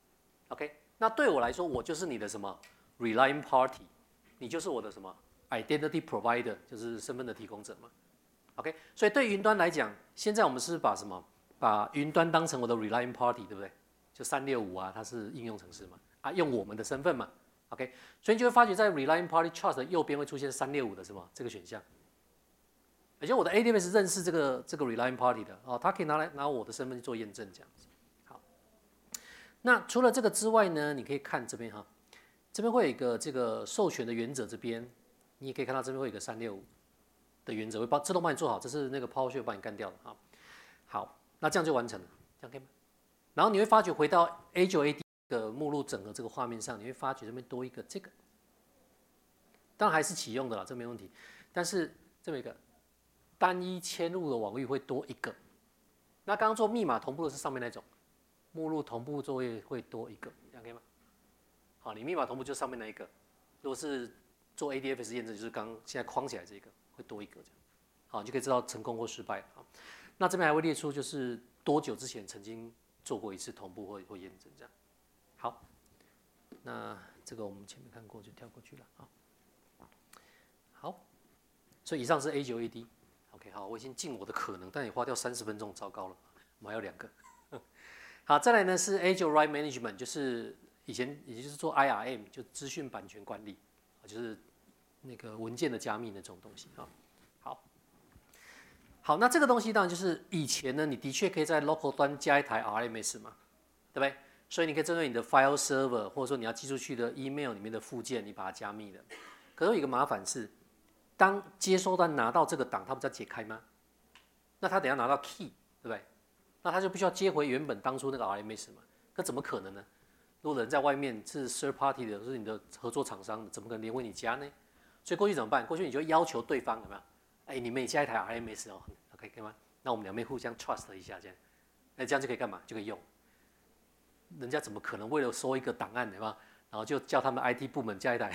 ，OK？ 那对我来说，我就是你的什么 relying party， 你就是我的什么 identity provider， 就是身份的提供者嘛 ，OK？ 所以对云端来讲，现在我们是把什么把云端当成我的 relying party， 对不对？就三六五啊，它是应用程式嘛，啊，用我们的身份嘛 ，OK？ 所以你就会发觉在 relying party trust 的右边会出现三六五的什么这个选项。也就是我的 A D F S 认识这个这个 relying party 的哦，它可以拿来拿我的身份去做验证这样子。好，那除了这个之外呢，你可以看这边哈，这边会有一个这个授权的原则，这边你也可以看到这边会有一个三六五的原则，会帮自动帮你做好，这是那个 PowerShell 帮你干掉的哈。好，那这样就完成了，这样可以吗？然后你会发觉回到 A 九 A D 的目录整合这个画面上，你会发觉这边多一个这个，当然还是启用的啦，这没问题，但是这么一个。单一嵌入的网域会多一个，那刚刚做密码同步的是上面那种，目录同步作业会多一个，这样可以吗？好，你密码同步就上面那一个，如果是做 A D F S 验证，就是刚现在框起来这个会多一个这样，好，你就可以知道成功或失败。好，那这边还会列出就是多久之前曾经做过一次同步或或验证这样。好，那这个我们前面看过就跳过去了啊。好，所以以上是 A 九 A D。OK， 好，我已经尽我的可能，但也花掉三十分钟，糟糕了，我们还有两个。好，再来呢是 A 九 Right Management， 就是以前也就是做 I R M， 就资讯版权管理，就是那个文件的加密那种东西啊。好，好，那这个东西当然就是以前呢，你的确可以在 local 端加一台 R M S 嘛，对不对？所以你可以针对你的 file server， 或者说你要寄出去的 email 里面的附件，你把它加密的。可是有一个麻烦是。当接收端拿到这个档，它不是要解开吗？那他等一下拿到 key， 对不对？那他就必须要接回原本当初那个 R M S 嘛？可怎么可能呢？如果人在外面是 third party 的，是你的合作厂商，怎么可能连回你家呢？所以过去怎么办？过去你就要求对方有没有？哎，你们也加一台 R M S 哦 ，OK 可以吗？那我们两边互相 trust 一下，这样，那这样就可以干嘛？就可以用。人家怎么可能为了收一个档案对吧？然后就叫他们 I T 部门加一台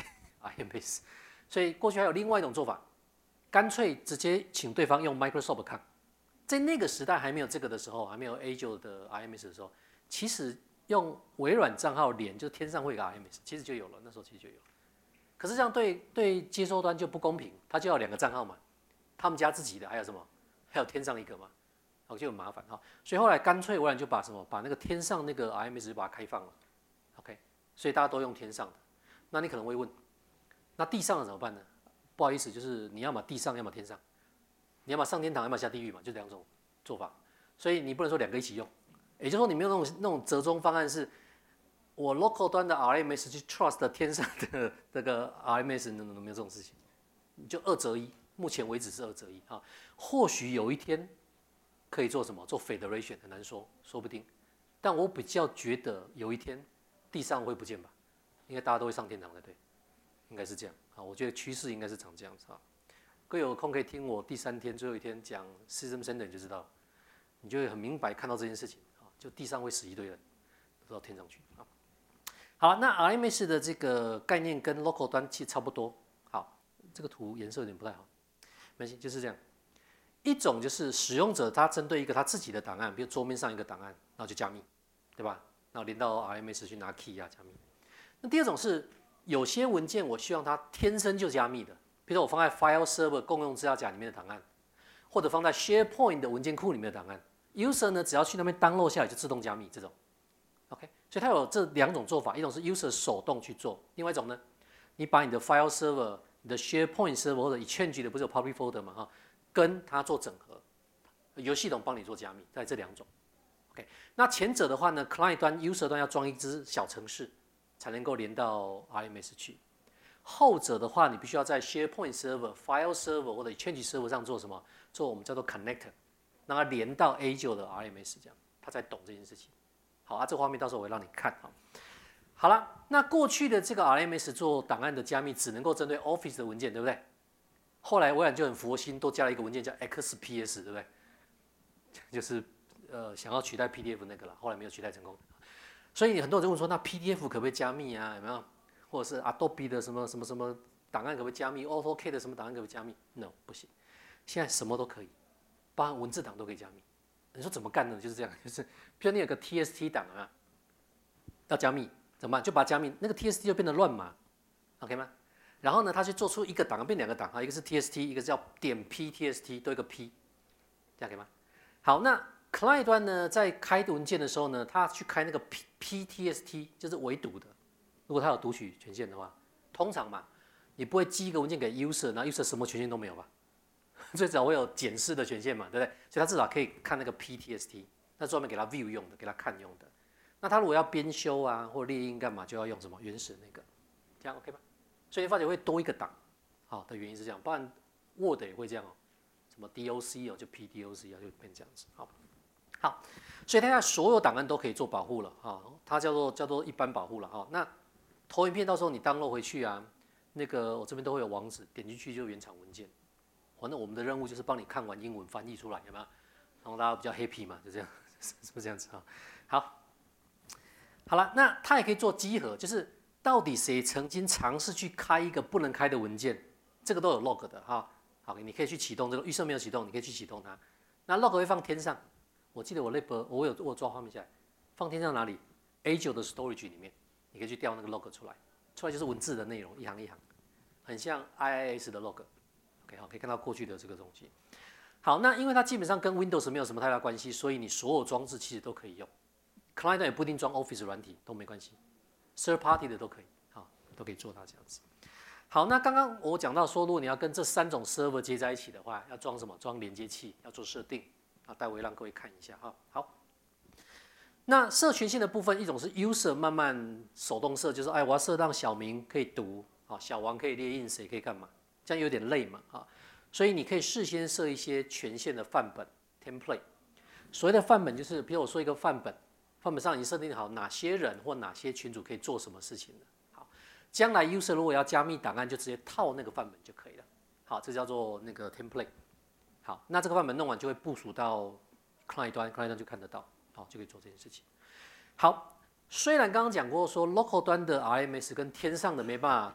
R M S， 所以过去还有另外一种做法，干脆直接请对方用 Microsoft Account。在那个时代还没有这个的时候，还没有 Azure 的 R M S 的时候，其实用微软账号连，就是天上会有个 R M S， 其实就有了，那时候其实就有了。可是这样对对接收端就不公平，他就要两个账号嘛，他们家自己的还有什么，还有天上一个嘛，哦就很麻烦哈。所以后来干脆微软就把什么，把那个天上那个 R M S 就把它开放了 ，OK， 所以大家都用天上的。那你可能会问，那地上的怎么办呢？不好意思，就是你要么地上，要么天上，你要么上天堂，要么下地狱嘛，就两种做法。所以你不能说两个一起用，也就是说你没有那种那种折中方案是。我 local 端的 R M S 去 trust 天上的那个 R M S， 没有这种事情，就二择一。目前为止是二择一啊，或许有一天可以做什么？做 federation 很难说，说不定。但我比较觉得有一天地上会不见吧，应该大家都会上天堂才对，应该是这样啊。我觉得趋势应该是长这样子啊。各位有空可以听我第三天最后一天讲 System Center 你就知道，你就会很明白看到这件事情啊，就地上会死一堆人，都到天上去啊。好，那 R M S 的这个概念跟 local 端其实差不多。好，这个图颜色有点不太好，没关系，就是这样。一种就是使用者他针对一个他自己的档案，比如桌面上一个档案，然后就加密，对吧？然后连到 R M S 去拿 key 啊，加密。那第二种是有些文件我希望它天生就加密的，比如说我放在 File Server 共用资料夹里面的档案，或者放在 SharePoint 的文件库里面的档案 ，User 呢只要去那边 download 下来就自动加密这种。OK， 所以它有这两种做法，一种是 user 手动去做，另外一种呢，你把你的 file server、你的 SharePoint server 或者 Exchange 的不是有 public folder 嘛哈，跟它做整合，由系统帮你做加密，在这两种。OK， 那前者的话呢 ，client 端、user 端要装一支小程式才能够连到 R M S 去，后者的话，你必须要在 SharePoint server、file server 或者 Exchange server 上做什么？做我们叫做 connector， 让它连到 Azure 的 R M S， 这样他才懂这件事情。好啊，这个画面到时候我会让你看哈。好了，那过去的这个 R M S 做档案的加密只能够针对 Office 的文件，对不对？后来微软就很佛心，多加了一个文件叫 X P S， 对不对？就是呃想要取代 P D F 那个了，后来没有取代成功。所以很多人就问说，那 P D F 可不可以加密啊？有没有？或者是 Adobe 的什么什么什么档案可不可以加密 ？AutoCAD 的什么档案可不可以加密 ？No， 不行。现在什么都可以，包含文字档都可以加密。你说怎么干呢？就是这样，就是比如你有个 T S T 档啊，要加密怎么办？就把它加密，那个 T S T 就变得乱码 ，OK 吗？然后呢，它去做出一个档变两个档啊，一个是 T S T， 一个是叫点 P T S T， 都一个 P， 这样可以吗？好，那 client 端呢，在开文件的时候呢，它去开那个 P P T S T， 就是围读的。如果它有读取权限的话，通常嘛，你不会寄一个文件给 user， 然后 user 什么权限都没有吧？最少会有检视的权限嘛，对不对？所以他至少可以看那个 P T S T， 那专门给他 view 用的，给他看用的。那他如果要编修啊或列印干嘛，就要用什么原始那个，这样 OK 吧？所以你发觉会多一个档，好的原因是这样，不然 Word 也会这样哦，什么 D O C 哦，就 P D O C 啊，就变这样子，好，好，所以它所有档案都可以做保护了啊，它叫做叫做一般保护了啊。那投影片到时候你 download 回去啊，那个我这边都会有网址，点进去就是原厂文件。反正我们的任务就是帮你看完英文翻译出来，有没有？然后大家比较 happy 嘛，就这样，是不是这样子啊？好，好了，那它也可以做稽核，就是到底谁曾经尝试去开一个不能开的文件，这个都有 log 的哈。好，你可以去启动这个，预设没有启动，你可以去启动它。那 log 会放天上，我记得我那本我有我有抓画面下来，放天上哪里 ？Azure 的 storage 里面，你可以去调那个 log 出来，出来就是文字的内容，一行一行，很像 I I S 的 log。好，可以看到过去的这个东西。好，那因为它基本上跟 Windows 没有什么太大关系，所以你所有装置其实都可以用。Client 也不一定装 Office 软体都没关系 ，Third Party 的都可以，好，都可以做到这样子。好，那刚刚我讲到说，如果你要跟这三种 Server 接在一起的话，要装什么？装连接器，要做设定。啊，待会让各位看一下哈。好，那设权限的部分，一种是 User 慢慢手动设，就是哎，我要设让小明可以读，啊，小王可以列印，谁可以干嘛？这样有点累嘛，啊，所以你可以事先设一些权限的范本 template。所谓的范本就是，比如我说一个范本，范本上已经设定好哪些人或哪些群组可以做什么事情的。好，将来 user 如果要加密档案，就直接套那个范本就可以了。好，这叫做那个 template。好，那这个范本弄完就会部署到 client 端 ，client 端就看得到，好，就可以做这件事情。好，虽然刚刚讲过说 local 端的 R M S 跟天上的没办法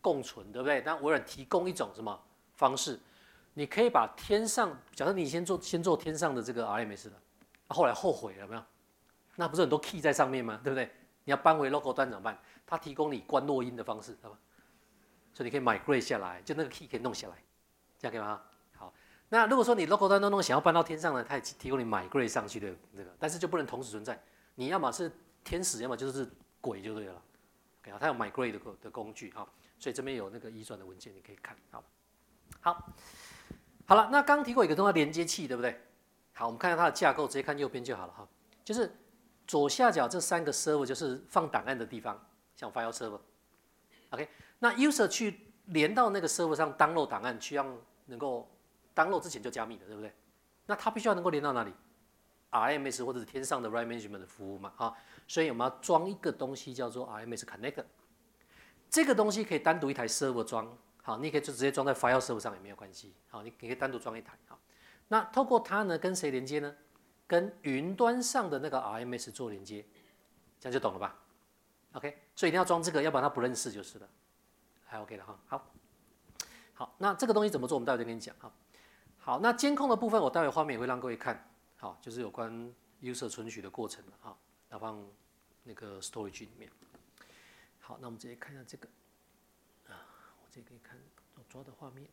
共存，对不对？那微软提供一种什么方式？你可以把天上，假设你先做先做天上的这个 R M S 的，后来后悔了有没有？那不是很多 key 在上面吗？对不对？你要搬回 local 端怎么办？它提供你关落音的方式，知道吗？所以你可以 migrate 下来，就那个 key 可以弄下来，这样可以吗？好，那如果说你 local 端都弄想要搬到天上呢，它也提供你 migrate 上去的这个，但是就不能同时存在。你要么是天使，要么就是鬼就对了。OK 啊，它有 migrate 的的工具哈，所以这边有那个移转的文件，你可以看。好，好，好了，那刚刚提过一个东西连接器，对不对？好，我们看看它的架构，直接看右边就好了哈，就是左下角这三个 server 就是放档案的地方，像 file server。OK， 那 user 去连到那个 server 上 download 档案，去让能够 download 之前就加密的，对不对？那它必须要能够连到哪里 ？R M S 或者是天上的 write management 的服务嘛，哈，所以我们要装一个东西叫做 R M S connector。这个东西可以单独一台 server 装，好，你可以就直接装在 file server 上也没有关系，好，你可以单独装一台，好。那透过它呢，跟谁连接呢？跟云端上的那个 R M S 做连接，这样就懂了吧 ？OK， 所以一定要装这个，要不然它不认识就是了。还 OK 了哈，好，好，那这个东西怎么做，我们待会就跟你讲哈。好，那监控的部分，我待会画面也会让各位看，好，就是有关 user 存取的过程了哈，要放那个 storage 里面。好，那我们直接看一下这个，啊，我这可以看我抓的画面。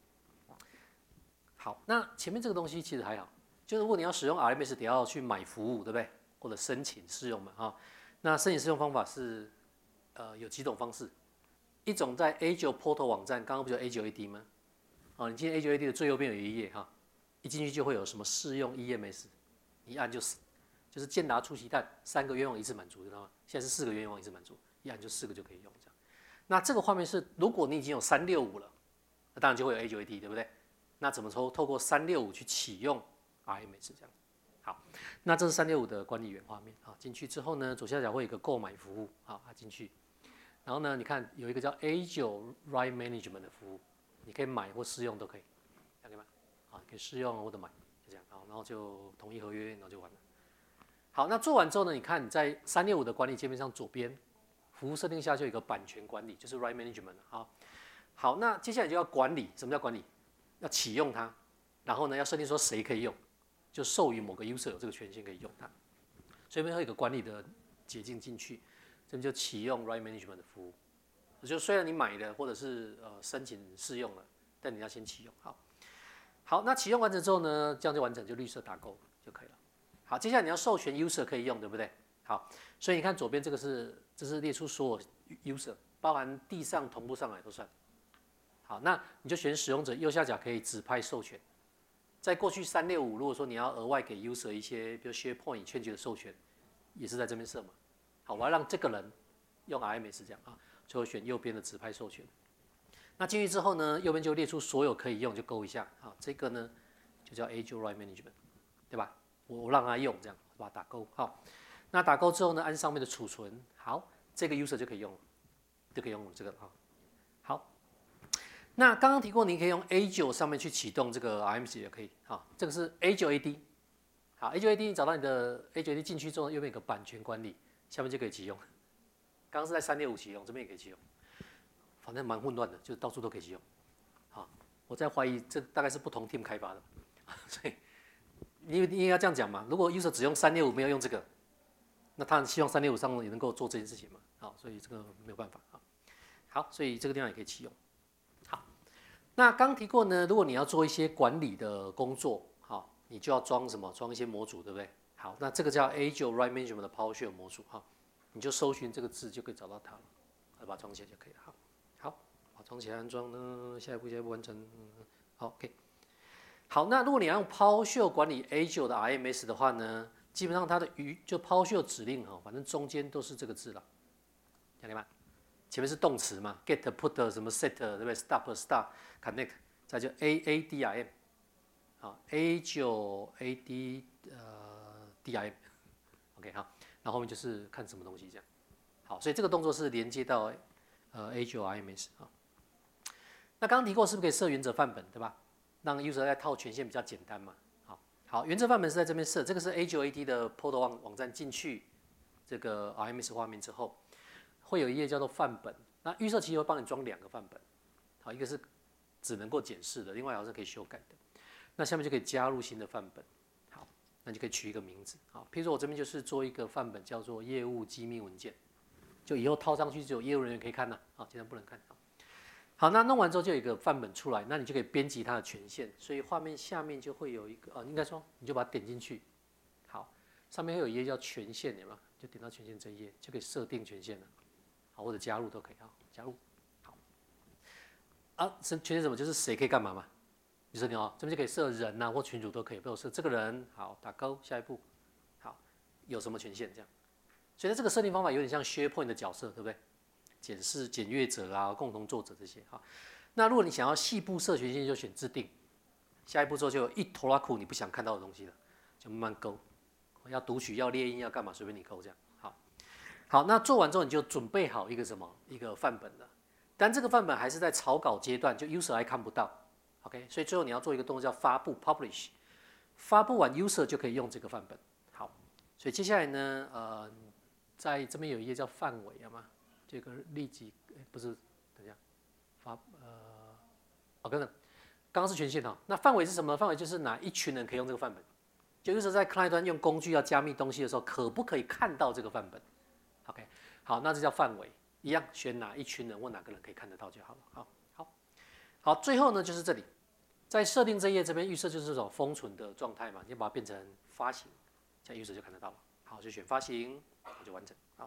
好，那前面这个东西其实还好，就是如果你要使用 R M S， 得要去买服务，对不对？或者申请试用嘛，哈。那申请试用方法是，呃，有几种方式。一种在 A 九 Portal 网站，刚刚不就 A 九 A D 吗？哦，你进 A 九 A D 的最右边有一页哈，一进去就会有什么试用 E M S， 一按就死，就是健达出奇蛋，三个愿望一次满足，知道吗？现在是四个愿望一次满足，一按就四个就可以用这样。那这个画面是，如果你已经有三六五了，那当然就会有 A 九 A D， 对不对？那怎么透透过三六五去启用 R M S 这样？好，那这是三六五的管理员画面啊，进去之后呢，左下角会有一个购买服务，好，进去。然后呢，你看有一个叫 A 九 Write Management 的服务，你可以买或试用都可以，这样可以吗？啊，可以试用或者买，就这样，好，然后就同意合约，然后就完了。好，那做完之后呢，你看你在三六五的管理界面上左边，服务设定下就有一个版权管理，就是 Write Management 啊。好，那接下来就要管理，什么叫管理？要启用它，然后呢要设定说谁可以用，就授予某个 user 有这个权限可以用它，所以这边会有一个管理的捷径进去。这边就启用 Write Management 的服务，就虽然你买了或者是呃申请试用了，但你要先启用。好，好，那启用完成之后呢，这样就完成，就绿色打勾就可以了。好，接下来你要授权 user 可以用，对不对？好，所以你看左边这个是，这是列出所有 user， 包含地上同步上来都算。好，那你就选使用者，右下角可以指派授权。在过去三六五，如果说你要额外给 user 一些，比如 SharePoint 圈的授权，也是在这边设嘛。好，我要让这个人用 R M S 这样啊，就会选右边的指派授权。那进去之后呢，右边就列出所有可以用，就勾一下。好，这个呢就叫 A 九 Write Management， 对吧？我让他用这样，把它打勾。好，那打勾之后呢，按上面的储存，好，这个 user 就可以用了，就可以用这个啊。好，那刚刚提过，你可以用 A 九 上面去启动这个 R M S 也可以。好，这个是 A 九 A D。好 ，A 九 A D 你找到你的 A 九 A D 进去之后，右边有个版权管理。下面就可以启用，刚刚是在三六五启用，这边也可以启用，反正蛮混乱的，就到处都可以启用。好，我在怀疑这大概是不同 team 开发的，所以你你也要这样讲嘛。如果 user 只用三六五没有用这个，那他希望三六五上也能够做这件事情嘛。好，所以这个没有办法啊。好，所以这个地方也可以启用。好，那刚提过呢，如果你要做一些管理的工作，好，你就要装什么？装一些模组，对不对？好，那这个叫 A 九 Write Management 的 PowerShell 模组哈，你就搜寻这个字就可以找到它了，把它装起来就可以了。好，好，把它装起来安装呢，下一步下一步完成。好 ，OK。好，那如果你要用 PowerShell 管理 A 九 的 R M S 的话呢，基本上它的语就 PowerShell 指令哈，反正中间都是这个字了，讲明白？前面是动词嘛 ，get put 什么 set 对不对 ？stop start connect， 再就 A A D R M， 好 A 九 A D 呃。D R M，OK 好，然后后面就是看什么东西这样，好，所以这个动作是连接到呃 A 九 R M S 啊。那刚刚提过是不是可以设原则范本，对吧？让 user 在套权限比较简单嘛。好，好，原则范本是在这边设，这个是 A 九 A D 的 Portal 网网站进去这个 R M S 画面之后， 会有一页叫做范本。那预设其实会帮你装两个范本，好，一个是只能够检视的，另外一个是可以修改的。那下面就可以加入新的范本，好，那就可以取一个名字，好，譬如说我这边就是做一个范本叫做业务机密文件，就以后套上去只有业务人员可以看呐，啊，其他不能看。好，那弄完之后就有一个范本出来，那你就可以编辑它的权限，所以画面下面就会有一个，呃，应该说你就把它点进去，好，上面会有一页叫权限，有没有？就点到权限这一页，就可以设定权限了，好，或者加入都可以，好，加入，好，啊，权限什么？就是谁可以干嘛嘛？你设定哦，这边就可以设人呐、啊，或群主都可以，比如设这个人，好，打勾，下一步，好，有什么权限这样？所以这个设定方法有点像 SharePoint 的角色，对不对？检视、检阅者啊、共同作者这些哈。那如果你想要细部设权限，就选自定。下一步之后就有一头拉库你不想看到的东西了，就慢慢勾。要读取、要列印、要干嘛，随便你勾这样。好，好，那做完之后你就准备好一个什么？一个范本了。但这个范本还是在草稿阶段，就 user 还看不到。OK， 所以最后你要做一个动作叫发布 （publish）。发布完 user 就可以用这个范本。好，所以接下来呢，呃，在这边有一页叫范围，好吗？这个立即不是，等一下，发呃，哦，等等，刚刚是权限哈，那范围是什么？范围就是哪一群人可以用这个范本，就是在 client 端用工具要加密东西的时候，可不可以看到这个范本 ？OK， 好，那这叫范围，一样选哪一群人或哪个人可以看得到就好了。好，好，好，最后呢就是这里，在设定这一页这边预设就是这种封存的状态嘛，你就把它变成发行，这样 user 就看得到了。好，就选发行，就完成。好。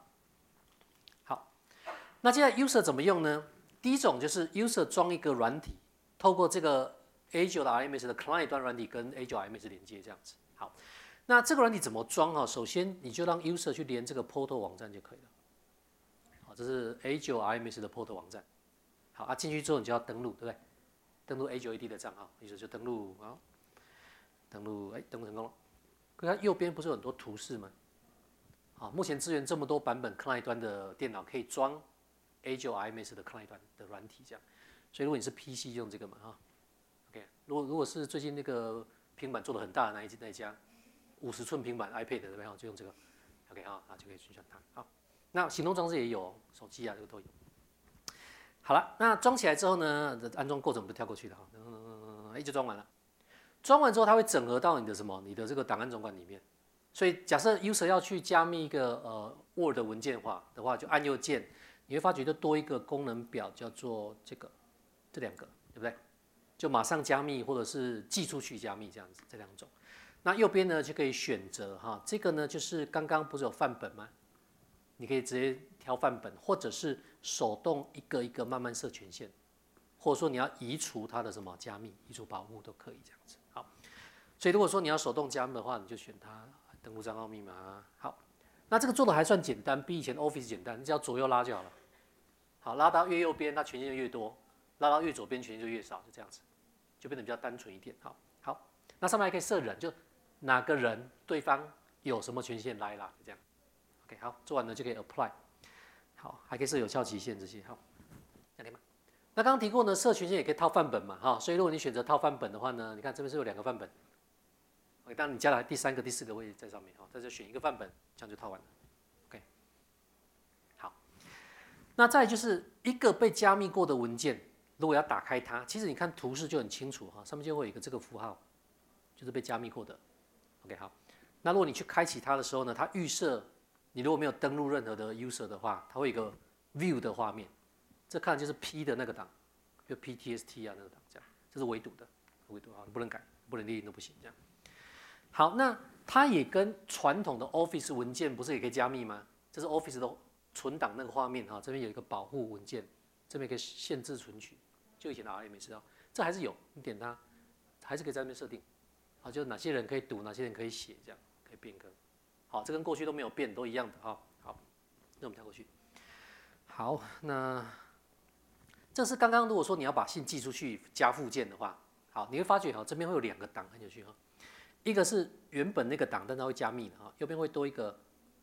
那现在 user 怎么用呢？第一种就是 user 装一个软体，透过这个 A 九 的 R M S 的 client 端软体跟 A 九 R M S 连接这样子。好，那这个软体怎么装啊？首先你就让 user 去连这个 portal 网站就可以了。好，这是 A 九 R M S 的 portal 网站。好啊，进去之后你就要登录，对不对？登录 A 九 A D 的账号，user 就登录，好，登录，哎，登录成功了。可它右边不是有很多图示吗？好，目前支援这么多版本 client 端的电脑可以装 A 九 R M S 的 client 端的软体，这样，所以如果你是 P C 用这个嘛，哈 ，OK， 如果如果是最近那个平板做的很大的那一那一家，五十寸平板 iPad 对不对？就用这个 ，OK 哈，那就可以选它。好，那行动装置也有，手机啊这个都有。好了，那装起来之后呢，安装过程我们就跳过去了哈，嗯，哎就装完了。装完之后它会整合到你的什么？你的这个档案总管里面。所以假设 user 要去加密一个呃 Word 文件化的话，就按右键。你会发觉就多一个功能表，叫做这个，这两个，对不对？就马上加密或者是寄出去加密这样子，这两种。那右边呢就可以选择哈，这个呢就是刚刚不是有范本吗？你可以直接挑范本，或者是手动一个一个慢慢设权限，或者说你要移除它的什么加密、移除保护都可以这样子。好，所以如果说你要手动加密的话，你就选它登录账号密码。好。那这个做的还算简单，比以前 Office 简单，你只要左右拉就好了。好，拉到越右边，它权限就越多；拉到越左边，权限就越少，就这样子，就变得比较单纯一点。好，好，那上面还可以设人，就哪个人对方有什么权限拉一拉，就这样。OK， 好，做完了就可以 Apply。好，还可以设有效期限这些，好，这样可以吗？那刚刚提过呢，设权限也可以套范本嘛，哈，所以如果你选择套范本的话呢，你看这边是有两个范本。OK， 当然你加了第三个、第四个位置在上面，哈，这就选一个范本，这样就套完了。OK， 好，那再来就是一个被加密过的文件，如果要打开它，其实你看图示就很清楚哈，上面就会有一个这个符号，就是被加密过的。OK， 好，那如果你去开启它的时候呢，它预设你如果没有登录任何的 user 的话，它会有一个 view 的画面，这看就是 P 的那个档，就 P T S T 啊那个档，这样，这是围堵的，围堵啊，你不能改，不能列印都不行，这样。好，那它也跟传统的 Office 文件不是也可以加密吗？这是 Office 的存档那个画面哈，这边有一个保护文件，这边可以限制存取，就以前的 R M S 啊，这还是有，你点它，还是可以在那边设定，好，就是哪些人可以读，哪些人可以写，这样可以变更。好，这跟过去都没有变，都一样的哈。好，那我们跳过去。好，那这是刚刚如果说你要把信寄出去加附件的话，好，你会发觉哈，这边会有两个档，很有趣哈。一个是原本那个档，但它会加密的哈，右边会多一个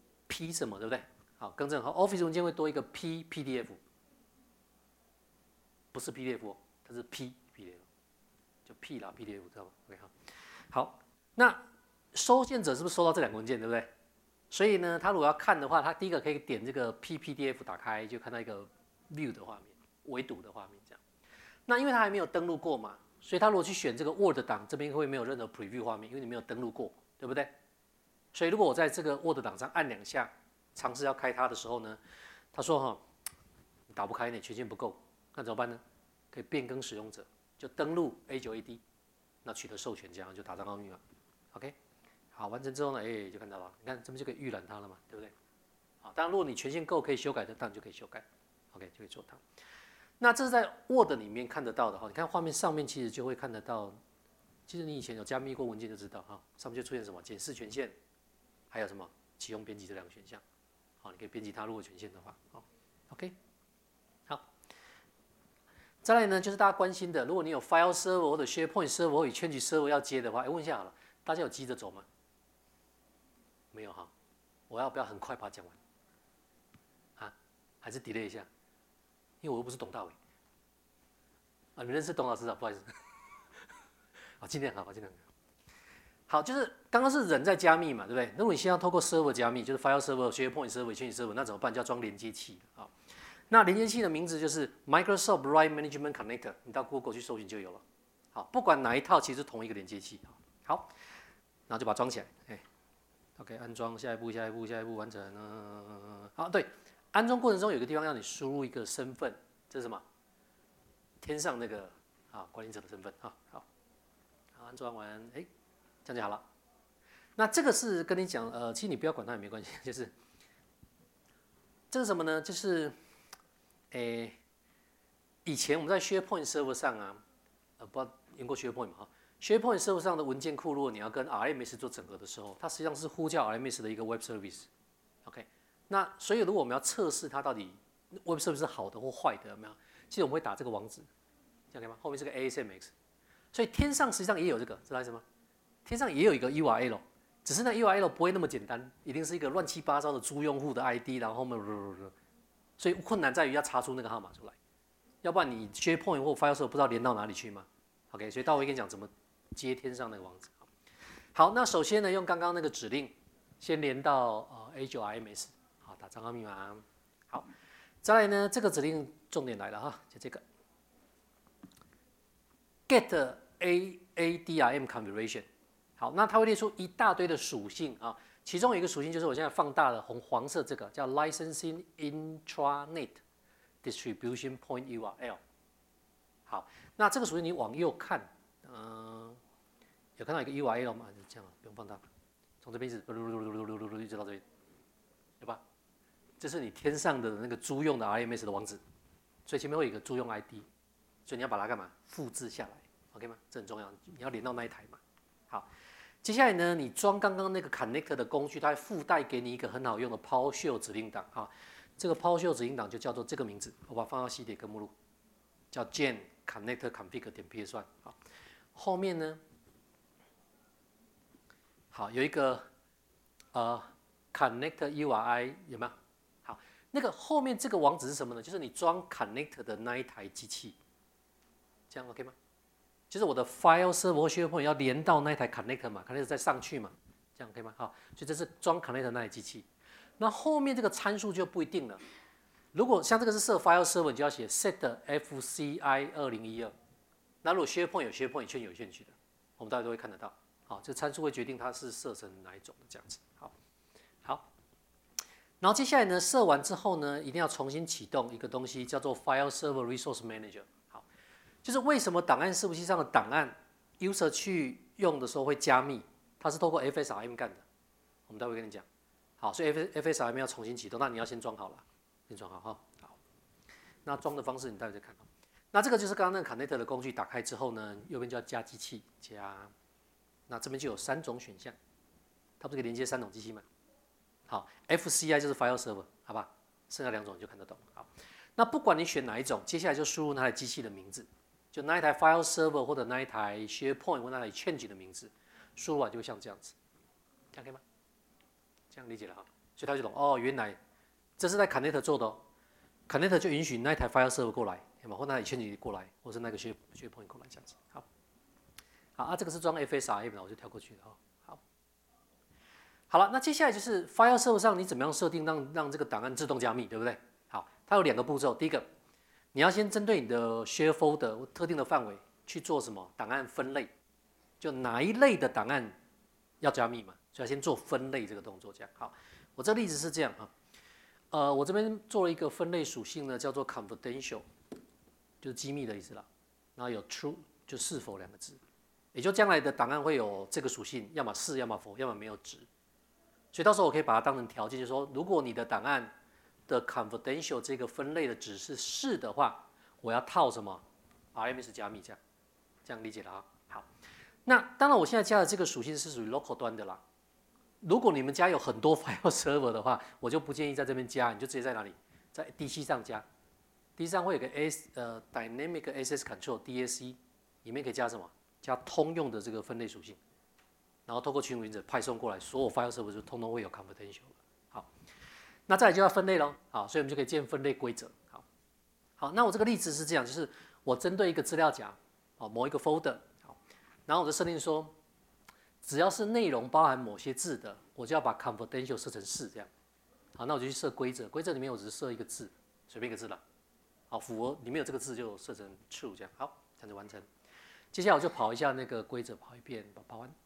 P 什么，对不对？好，更正好 ，Office 文件会多一个 P P D F， 不是 P D F 哦，它是 P P D F， 就 P 啦 P D F， 知道吗 ？OK 好，好，那收件者是不是收到这两个文件，对不对？ 所以呢，他如果要看的话，他第一个可以点这个 P P D F 打开，就看到一个 view 的画面，围堵的画面这样。那因为他还没有登录过嘛，所以他如果去选这个 Word 档，这边会没有任何 preview 画面，因为你没有登录过，对不对？所以如果我在这个 Word 档上按两下，尝试要开它的时候呢，他说哈，你打不开，你权限不够，那怎么办呢？可以变更使用者，就登录 A 九 A D， 那取得授权，这样就打账号密码 ，OK。好，完成之后呢，哎，就看到了，你看这边就可以预览它了嘛，对不对？好，当然如果你权限够可以修改的，当然就可以修改 ，OK 就可以做它。那这是在 Word 里面看得到的哈，你看画面上面其实就会看得到，其实你以前有加密过文件就知道哈，上面就出现什么检视权限，还有什么启用编辑这两个选项，好，你可以编辑它如果权限的话，好 ，OK， 好。再来呢，就是大家关心的，如果你有 File Server 或者 SharePoint Server 或者 Exchange Server 要接的话，哎，问一下好了，大家有急着走吗？没有哈，我要不要很快把它讲完？啊，还是 delay 一下？因为我又不是董大伟。啊，你们认识董老师啊？不好意思。好，尽量好，我尽量好。就是刚刚是人在加密嘛，对不对？如果你现在要透过 server 加密，就是 file server、SharePoint server、Exchange server， 那怎么办？就要装连接器啊。那连接器的名字就是 Microsoft Write Management Connector， 你到 Google 去搜寻就有了。好，不管哪一套，其实同一个连接器。好，然后就把它装起来。哎 ，OK， 安装，下一步，下一步，下一步完成。嗯，好，对，安装过程中有个地方要你输入一个身份，这是什么？天上那个啊管理者的身份啊。好，好，安装完，哎，这样就好了。那这个是跟你讲，呃，其实你不要管它也没关系，就是这是什么呢？就是，诶，以前我们在 SharePoint Server 上啊，呃，不知道用过 SharePoint 吗？哈 ，SharePoint Server 上的文件库，如果你要跟 R M S 做整合的时候，它实际上是呼叫 R M S 的一个 Web Service。OK， 那所以如果我们要测试它到底 Web Service 是好的或坏的，有没有？其实我们会打这个网址，这样可以吗？后面是个 A S M X， 所以天上实际上也有这个，知道意思吗？天上也有一个 U R L， 只是那 U R L 不会那么简单，一定是一个乱七八糟的租用户的 I D， 然后后面，所以困难在于要查出那个号码出来，要不然你 SharePoint 或 File Server 不知道连到哪里去嘛 ？OK， 所以待会跟你讲怎么接天上那个网址。好，那首先呢，用刚刚那个指令先连到呃 A 九 R M S， 好，打账号密码。好，再来呢，这个指令重点来了哈，就这个 get A A D R M configuration。好，那它会列出一大堆的属性啊，其中有一个属性就是我现在放大了红黄色这个叫 licensing intranet distribution point U R L。好，那这个属性你往右看，嗯、呃，有看到一个 U R L 吗？这样不用放大，从这边一直一直到这边，有吧？这是你天上的那个租用的 R M S 的网址，所以前面会有一个租用 I D， 所以你要把它干嘛？复制下来 ，OK 吗？这很重要，你要连到那一台嘛。好，接下来呢，你装刚刚那个 connector 的工具，它会附带给你一个很好用的 PowerShell 指令档啊。这个 PowerShell 指令档就叫做这个名字，我把它放到 C 点跟目录，叫 gen connector config 点 ps1。好，后面呢，好有一个呃 connector U R I 有没有？好，那个后面这个网址是什么呢？就是你装 connector 的那一台机器，这样 OK 吗？就是我的 File Server 或 SharePoint 要连到那台 Connector 嘛 ，Connector 再上去嘛，这样可以吗？好，所以这是装 Connector 那台机器。那后面这个参数就不一定了。如果像这个是设 File Server， 你就要写 set F C I 二零一二。那如果 SharePoint 有 SharePoint， 圈有圈取的，我们大家都会看得到。好，这参数会决定它是设成哪一种的这样子。好，好。然后接下来呢，设完之后呢，一定要重新启动一个东西，叫做 File Server Resource Manager。就是为什么档案伺服器上的档案 user 去用的时候会加密，它是透过 F S R M 干的，我们待会跟你讲。好，所以 F S R M 要重新启动，那你要先装好了，先装好哈。好，那装的方式你待会再看。那这个就是刚刚那个 connector 的工具，打开之后呢，右边就要加机器，加，那这边就有三种选项，它不是可以连接三种机器吗？好 ，F C I 就是 File Server， 好吧？剩下两种你就看得懂。好，那不管你选哪一种，接下来就输入那台机器的名字。就那一台 File Server 或者那一台 SharePoint 或那台 Exchange 的名字，输入完就会像这样子，这样可以吗？这样理解了哈，所以他就懂哦，原来这是在 Connector 做的哦 ，Connector 就允许那一台 File Server 过来，有吗？或那台 Exchange 过来，或是那个 SharePoint 过来这样子。好，好啊，这个是装 F S R M 的，我就跳过去了哈。好， 好了，那接下来就是 file server 上你怎么样设定让让这个档案自动加密，对不对？好，它有两个步骤，第一个，你要先针对你的 share folder 特定的范围去做什么档案分类，就哪一类的档案要加密嘛，所以要先做分类这个动作。这样，好，我这个例子是这样啊，呃，我这边做了一个分类属性呢，叫做 confidential， 就是机密的意思啦，然后有 true 就是否两个字，也就将来的档案会有这个属性，要么是，要么否，要么没有值。所以到时候我可以把它当成条件，就是说，如果你的档案的 confidential 这个分类的值是是的话，我要套什么 R M S 加密，这样，这样理解了啊？好，那当然我现在加的这个属性是属于 local 端的啦。如果你们家有很多 file server 的话，我就不建议在这边加，你就直接在哪里，在 D C 上加。D C 上会有个 S 呃 Dynamic Access Control D A C， 里面可以加什么？加通用的这个分类属性。然后透过群组者派送过来，所有 file server 就通通会有 confidential 了。好，那再来就要分类咯。好，所以我们就可以建分类规则。好，好，那我这个例子是这样，就是我针对一个资料夹，哦，某一个 folder， 好，然后我就设定说，只要是内容包含某些字的，我就要把 confidential 设成是这样。好，那我就去设规则，规则里面我只是设一个字，随便一个字了。好，符合里面有这个字就设成 true 这样。好，这样就完成。接下来我就跑一下那个规则，跑一遍，把跑完。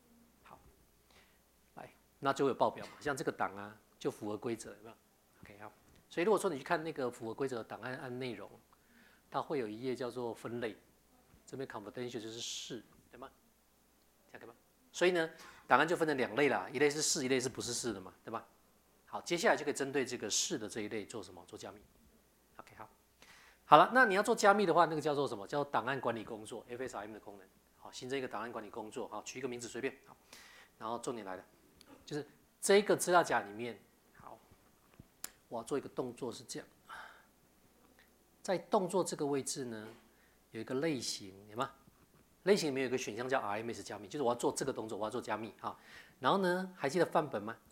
那就会有报表嘛，像这个档啊，就符合规则，有没有 ？OK 好，所以如果说你去看那个符合规则的档案按内容，它会有一页叫做分类，这边 confidential 就是是，对吗？这样对吗？所以呢，档案就分成两类啦，一类是是，一类是不是是的嘛，对吧？好，接下来就可以针对这个是的这一类做什么？做加密。OK 好，好了，那你要做加密的话，那个叫做什么？叫档案管理工作 F S R M 的功能。好，新增一个档案管理工作，好，取一个名字随便，好，然后重点来了。就是这个资料夹里面，好，我要做一个动作是这样，在动作这个位置呢，有一个类型，有吗？类型里面有一个选项叫 R M S 加密，就是我要做这个动作，我要做加密啊。然后呢，还记得范本吗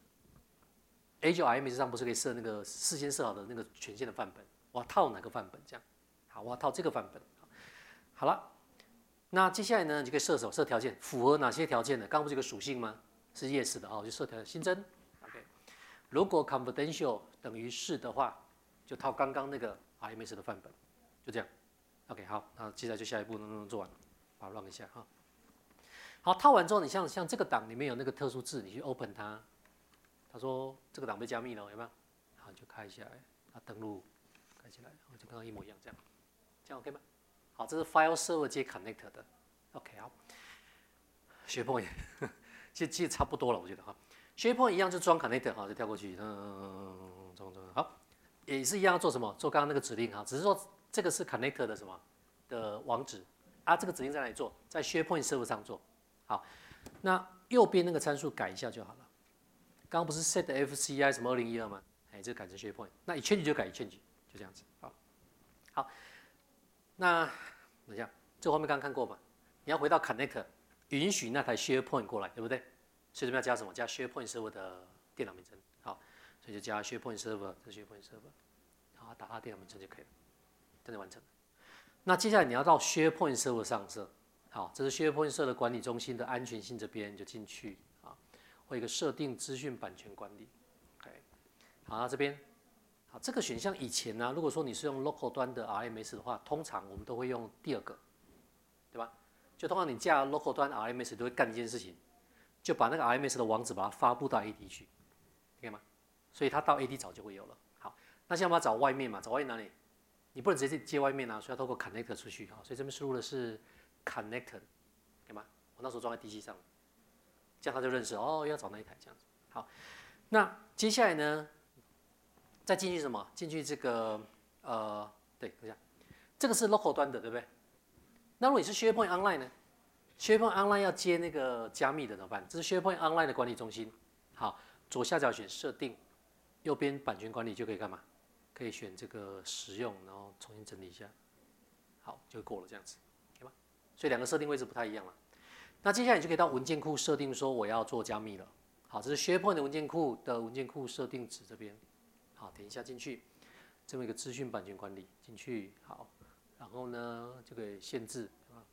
？A 九 R M S 上不是可以设那个事先设好的那个权限的范本？我要套哪个范本？这样，好，我要套这个范本。好了，那接下来呢，你就可以设什么？设条件，符合哪些条件呢？刚刚不是有个属性吗？是 yes 的啊，我就设条件新增 ，OK。如果 confidential 等于是的话，就套刚刚那个 R M S 的范本，就这样 ，OK 好，那接下来就下一步能不能做完，把它 run 一下哈。好，套完之后，你像像这个档里面有那个特殊字，你去 open 它，他说这个档被加密了，有没有？好，你就开一下来，它登录开起来，就跟刚刚一模一样，这样，这样 OK 吗？好，这是 file server 接 connect 的 ，OK 好。SharePoint 其实其实差不多了，我觉得哈。SharePoint 一样就装 connector 哈，就跳过去，嗯，装装好，也是一样要做什么？做刚刚那个指令哈，只是说这个是 connector 的什么的网址啊？这个指令在哪里做？在 SharePoint server 上做。好，那右边那个参数改一下就好了。刚刚不是 set F C I 什么二零一二吗？哎，这个改成 SharePoint， 那 change 就改 change， 就这样子。好，好，那等一下，这画面刚刚看过嘛？你要回到 connector。允许那台 SharePoint 过来，对不对？所以这边要加什么？加 SharePoint Server 的电脑名称。好，所以就加 SharePoint Server， 这 SharePoint Server， 好，打它电脑名称就可以了，这样就完成了。那接下来你要到 SharePoint Server 上设，好，这是 SharePoint Server 的管理中心的安全性这边就进去啊，会有一个设定资讯版权管理 ，OK， 好，那这边，好，这个选项以前呢、啊，如果说你是用 local 端的 R M S 的话，通常我们都会用第二个，对吧？就通常你架 local 端 R M S 都会干一件事情，就把那个 R M S 的网址把它发布到 A D 去，可以吗？所以它到 A D 早就会有了。好，那现在我们要找外面嘛，找外面哪里？你不能直接接外面啊，所以要透过 connector 出去。好，所以这边输入的是 connector， 可以吗？我那时候装在 D C 上，这样他就认识哦，要找那一台这样子。好，那接下来呢，再进去什么？进去这个呃，对，等一下，这个是 local 端的，对不对？那如果你是 SharePoint Online 呢 ？SharePoint Online 要接那个加密的怎么办？这是 SharePoint Online 的管理中心。好，左下角选设定，右边版权管理就可以干嘛？可以选这个使用，然后重新整理一下，好，就过了这样子，可以吗？所以两个设定位置不太一样了。那接下来你就可以到文件库设定说我要做加密了。好，这是 SharePoint 的文件库的文件库设定值这边。好，点一下进去，这么一个资讯版权管理进去，好。然后呢，就可以限制啊，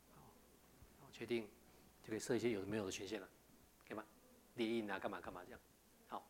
好，确定就可以设一些有的没有的权限了，可以吗？列印啊，干嘛干嘛这样。好，